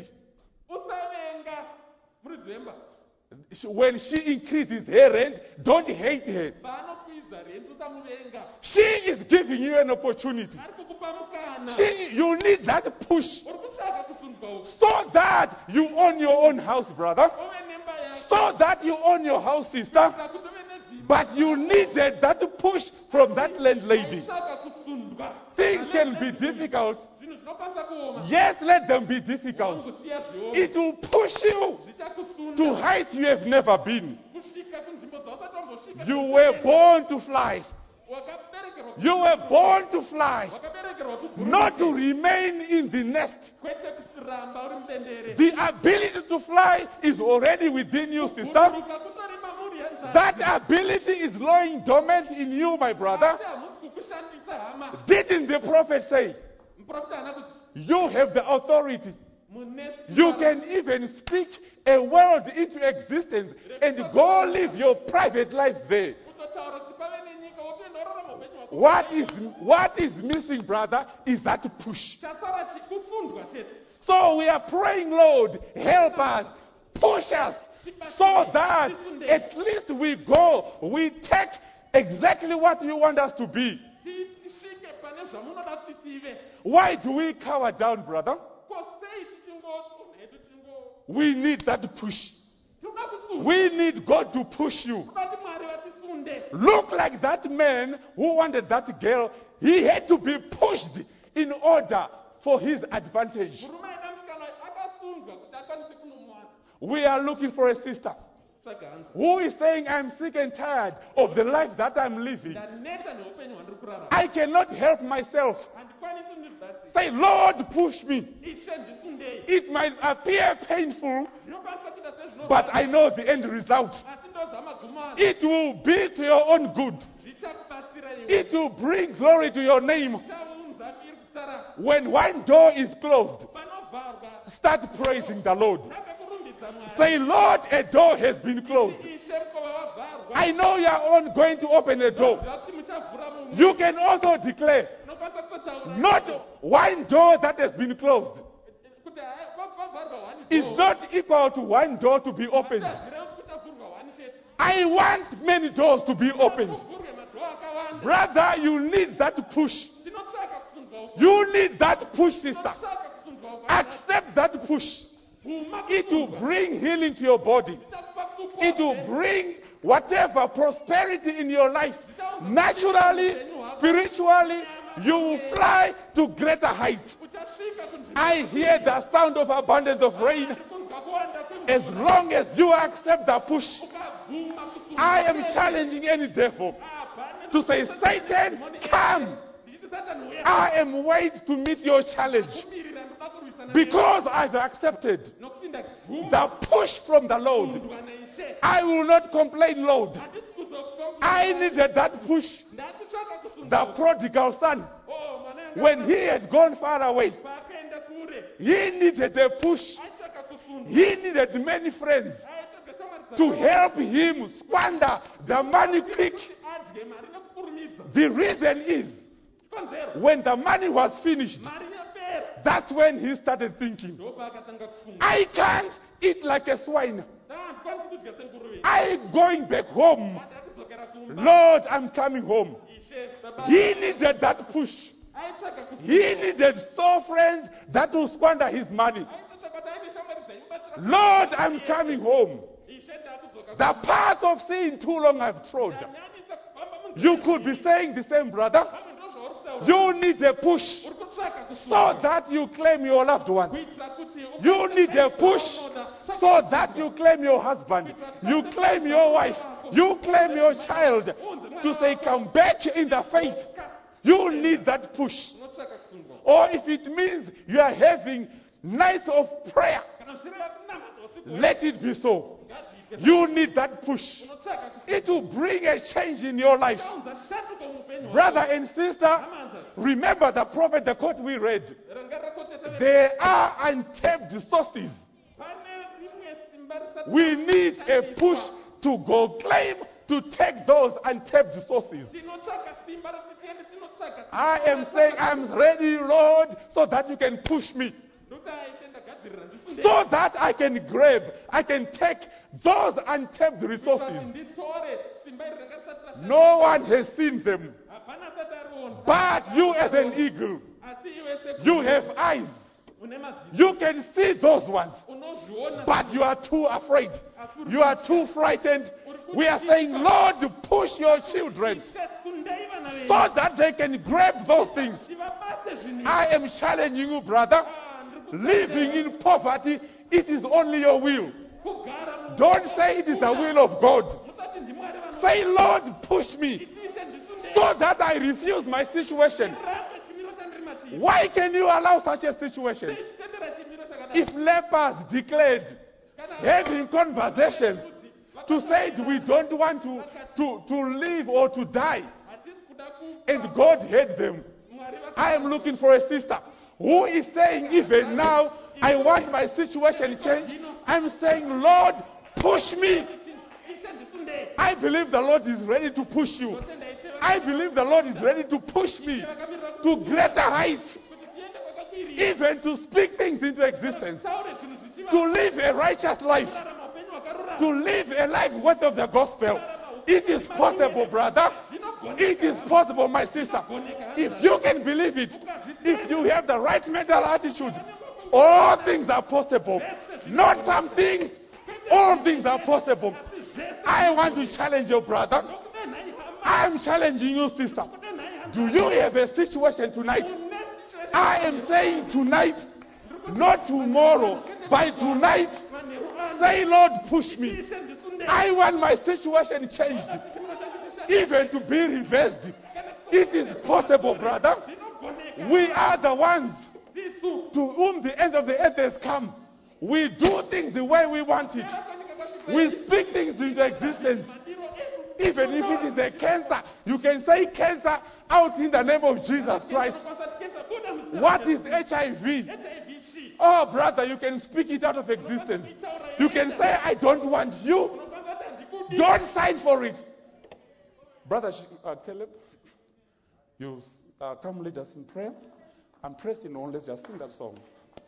Usavenga muridzi wemba. She- When she increases her rent, don't hate her. Paanokwidza rentu usamuvenga. She is giving you an opportunity. Ari kukupa mukana. She, you need that push Uri kutsvaka kusundwa uku. so that you own your own house, brother. Ove nemba yako. So that you own your house, sister. Kuitira kuti uve nedzimba. But you needed that push from that landlady. Tsvaka kusundwa. Things can be difficult. Zvinhu zvinokwanisa kuoma. Yes, let them be difficult. Wangusiya zvioma. It will push you Zvichakusunda. to heights you have never been. Kusvika kunzvimbo dzausati wambosvika. You were born to fly. Wakaberekerwa You were born to fly, Wakaberekerwa kuti not to remain in the nest. kwete kuramba uri mudendere. The ability to fly is already within you, sister. Kuburuka kutori mamuri yanzvara. That ability is lying dormant in you, my brother. Asi hamusi kukushandisa hama. Didn't the prophet say, Muprofita haana kuti you have the authority? mune You can even speak a world into existence and go live your private lives there. kutotaura kuti pave nenyika wotoendorarama upenyu hwako. What is, what is missing, brother, is that push. Chasara chikusundwa chete. So we are praying, Lord, help us, push us, so that at least we go, we take exactly what you want us to be. Ti- tisvike pane zvamunoda kuti tive. Why do we cower down, brother? Ko sei hedu tingo We need that push. toda kusunda We need God to push you. kuti Mwari vatisunde. Look like that man who wanted that girl. He had to be pushed in order for his advantage. Murume aida musikana akasundwa kuti akwanise kunomwana. We are looking for a sister Tsvaga hanzva. who is saying, I'm sick and tired of the life that I'm living. Ndaneta neupenyu hwandiri kurarama. I cannot help myself. Handikwanisi kuzvibatsira. Say, Lord, push me. Ishe ndisundei. It might appear painful, Zvinokwanisa kuita sezvinovava. but I know the end result. Asi ndozama gumana. It will be to your own good. Zvichakubatsira iwe. It will bring glory to your name. Zvichaunza iri kutsara. When one door is closed, Panovharwa. start praising the Lord. Ndakakurumbidza Mwari. Say, Lord, a door has been closed. Ishe mukova wavharwa. I know you are on going to open a door. Ndoziva kuti muchavhura mumwe. You can also declare, Unokwanisa kutotaura. not one door that has been closed Kuti hai, kwavharwa one is door. not equal to one door to be opened. Hatazvira kuti kuchavhurwa one chete. I want many doors to be opened. Kuvhurwe madhoo akawanda. Brother, you need that push. Tinotsvaka kusundwa uko. You need that push, sister. Tinotsvaka kusundwa uko. Accept that push. Bvuma It will kusundwa. bring healing to your body. Zvichakupa kusupo. It will bring whatever prosperity in your life. Naturally, spiritually, you will fly to greater heights. Uchasvika kunzvimbo. I hear the sound of abundance of rain. Kunzwa kuwanda As kwemvura. long as you accept the push, Ukabvuma kusundwa. I am challenging any devil Hapana. to say, Satan, come. Ndichiti Satan uya. I am waiting to meet your challenge Kumirira ndoda kurwisana newe. because I've accepted Nokuti ndakubvuma. the push from the Lord. Kundwa naIshe. I will not complain, Lord. Handisi kuzokupa. I needed that push. Ndachitsvaka kusundwa. The prodigal son, Oh, mwana yanga. when he had gone far away, Paakaenda kure. he needed a push. Aitsvaka kusundwa. He needed many friends Aitsvaka shamwari to dzakawanda. help him squander the money quick. Kuti adye mari nekukurumidza. The reason is, Chikonzero. when the money was finished, Mari yapera. that's when he started thinking, Ndopaakatanga kufunga. I can't eat like a swine. Handikwanisi kudya senguruve. I'm going back home. Hada kudzokera kumba. Lord, I'm coming home. Ishe, baba. He needed that push. Aitsvaka kusundwa. He needed so friends that will squander his money. Aitotsvaka kuti aine shamwari dzaimubatsira. Lord, I'm coming home. Ishe, ndakudzoka The kumba. path of sin too long I've trod. Ndanyanyisa kufamba munzira. You could be saying the same, brother. Pamwe ndozvauri kutaura. You need a push Uri kutsvaka so kusundwa. that you claim your loved ones. Kuitira kuti You need a push so that you claim your husband. You claim your wife. You claim your child to say, come back in the faith. You need that push. unotsvaka kusundwa. Or if it means you are having nights of prayer, Kana zvireva kunamata usiku. let it be so. Ngazviite. You need that push. Unotsvaka kusundwa. It will bring a change in your life. Chaunza shanduko muupenyu hwako. Brother and sister, Hamanza. remember the prophet, the quote we read. Rangarira kotesa vese. There are untapped sources. Pane rimwe simba risati We need a push to go claim to take those untapped sources. Tinotsvaka simba rekuti tiende tinotsvaka. I am saying I'm ready, Lord, so that you can push me. Ndokuti Aishe ndagadzirira ndisunde. So that I can grab, I can take those untapped Kuti resources. nditore simba iri rakasati rashanda. No one has seen them. Hapana asati ariona. But you as an eagle, Asi iwe sekunde. you have eyes. Une maziso. You can see those ones. Unozviona. But you are too afraid. You are too frightened. We are saying, Lord, push your children Ishe, sundei vana venyu. so that they can grab those things. Tivabate zvinhu. I am challenging you, brother. Ah, ndiri Living kutendera. in poverty, it is only your will. Kugara mu- Don't say it is the will of God. Musati ndimwari vano. Say, Lord, push me Iti Ishe ndisundei. so that I refuse my situation. Rambe chimiro chandiri machiita. Why can you allow such a situation? Tendera chimiro chakadaro. If lepers declared, Kana having conversations, to say we don't want to, to, to live or to die, hatisi kuda kufa. and God heard them. Mwari vaka- I am looking for a sister who is saying, even now, I want my situation changed. I'm saying, Lord, push me. Ishe ndisundei. I believe the Lord is ready to push you. Ndotenda Ishe vaka- I believe the Lord is ready to push me vakamirira kuti- to greater heights, kuti tiende kwakakwirira. even to speak things into existence, Taure zvinhu zvichiva- to live a righteous life, kurarama upenyu hwakarurama. to live a life worth of the gospel. It is possible, brother. It is possible, my sister. If you can believe it, if you have the right mental attitude, All things are possible. Not some things. All things are possible. I want to challenge your brother. I am challenging you, sister. Do you have a situation tonight? I am saying tonight, not tomorrow, by tonight. Say, Lord, push me. I want my situation changed, even to be reversed. It is possible, brother. We are the ones to whom the end of the earth has come. We do things the way we want it. We speak things into existence. Even if it is a cancer, you can say cancer out in the name of Jesus Christ. What is H I V? Oh, brother, you can speak it out of existence. You can say, I don't want you. Don't sign for it. Brother uh, Caleb, you uh, come lead us in prayer. I'm pressing on. Let's just sing that song.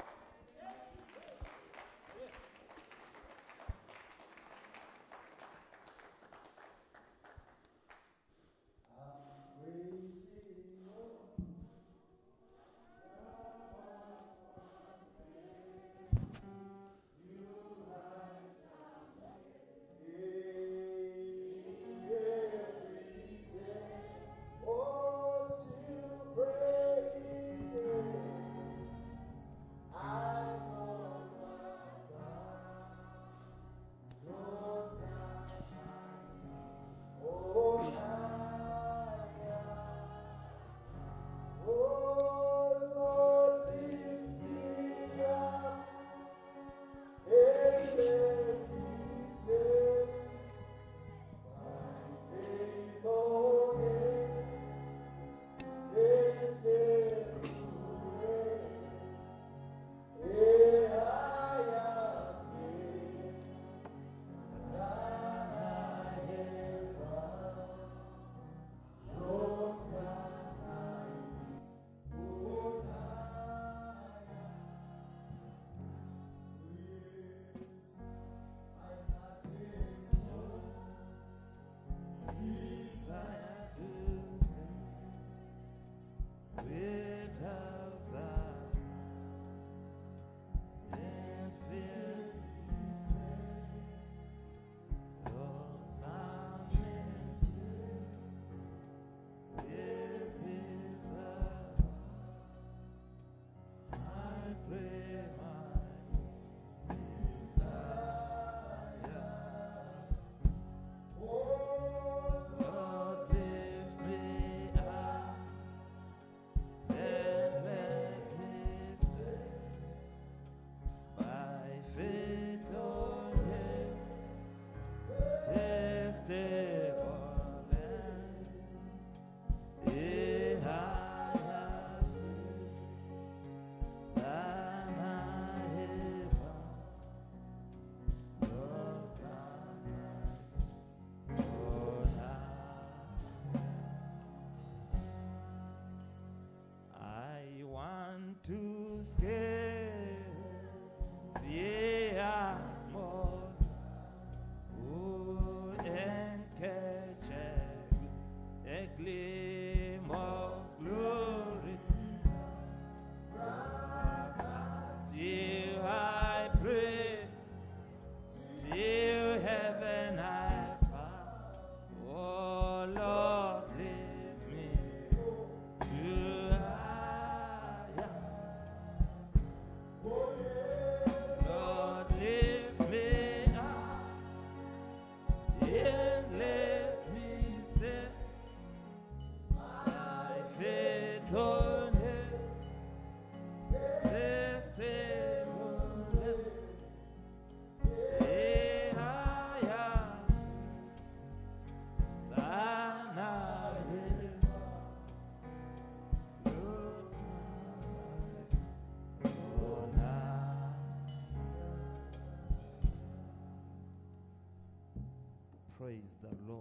Praise the Lord.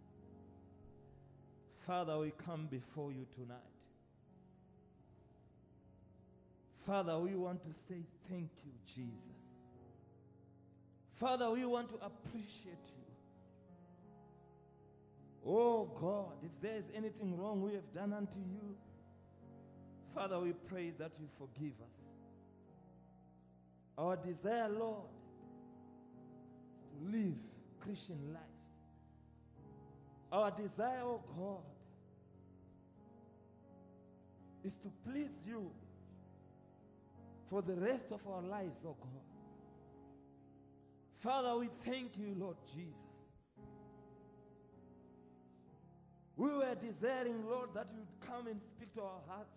Father, we come before you tonight. Father, we want to say thank you, Jesus. Father, we want to appreciate you. Oh God, if there is anything wrong we have done unto you, Father, we pray that you forgive us. Our desire, Lord, is to live Christian lives. Our desire, oh God, is to please you for the rest of our lives, oh God. Father, we thank you, Lord Jesus. We were desiring, Lord, that you would come and speak to our hearts.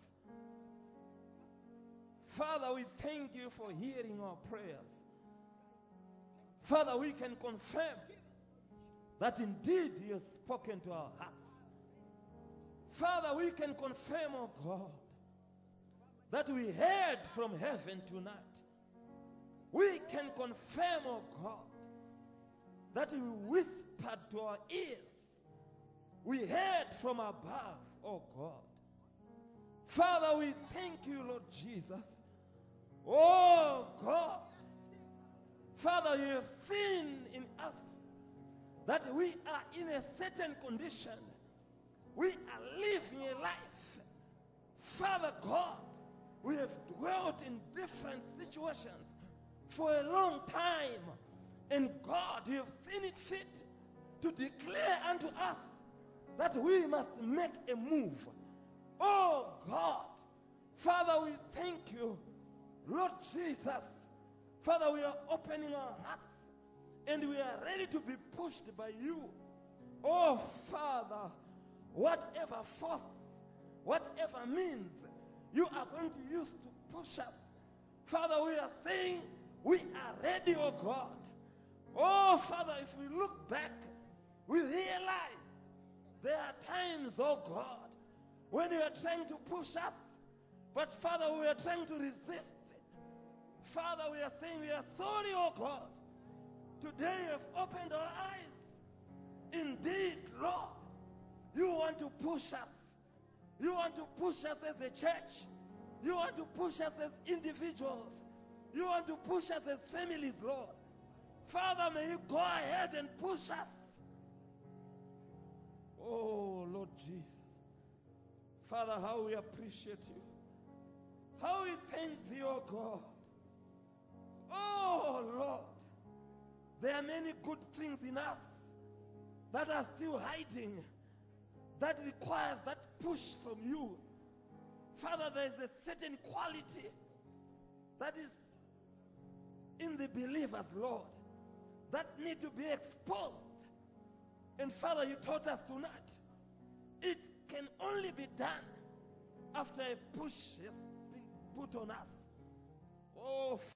Father, we thank you for hearing our prayers. Father, we can confirm that indeed you have spoken to our hearts. Father, we can confirm, oh God, that we heard from heaven tonight. We can confirm, oh God, that you whispered to our ears. We heard from above, oh God. Father, we thank you, Lord Jesus. Oh God. Father, you have seen in us that we are in a certain condition. We are living a life. Father God, we have dwelt in different situations for a long time. And God, you have seen it fit to declare unto us that we must make a move. Oh God, Father, we thank you, Lord Jesus. Father, we are opening our hearts and we are ready to be pushed by you. Oh Father, whatever force, whatever means you are going to use to push us, Father, we are saying we are ready, oh God. Oh Father, if we look back, we realize there are times, oh God, when you are trying to push us, but Father, we are trying to resist. Father, we are saying we are sorry, oh God. Today you have opened our eyes. Indeed, Lord, you want to push us. You want to push us as a church. You want to push us as individuals. You want to push us as families, Lord. Father, may you go ahead and push us. Oh, Lord Jesus. Father, how we appreciate you. How we thank thee, oh God. Oh, Lord. There are many good things in us that are still hiding, that requires that push from you. Father, there is a certain quality that is in the believers, Lord, that need to be exposed. And Father, you taught us tonight, it can only be done after a push has been put on us. Oh,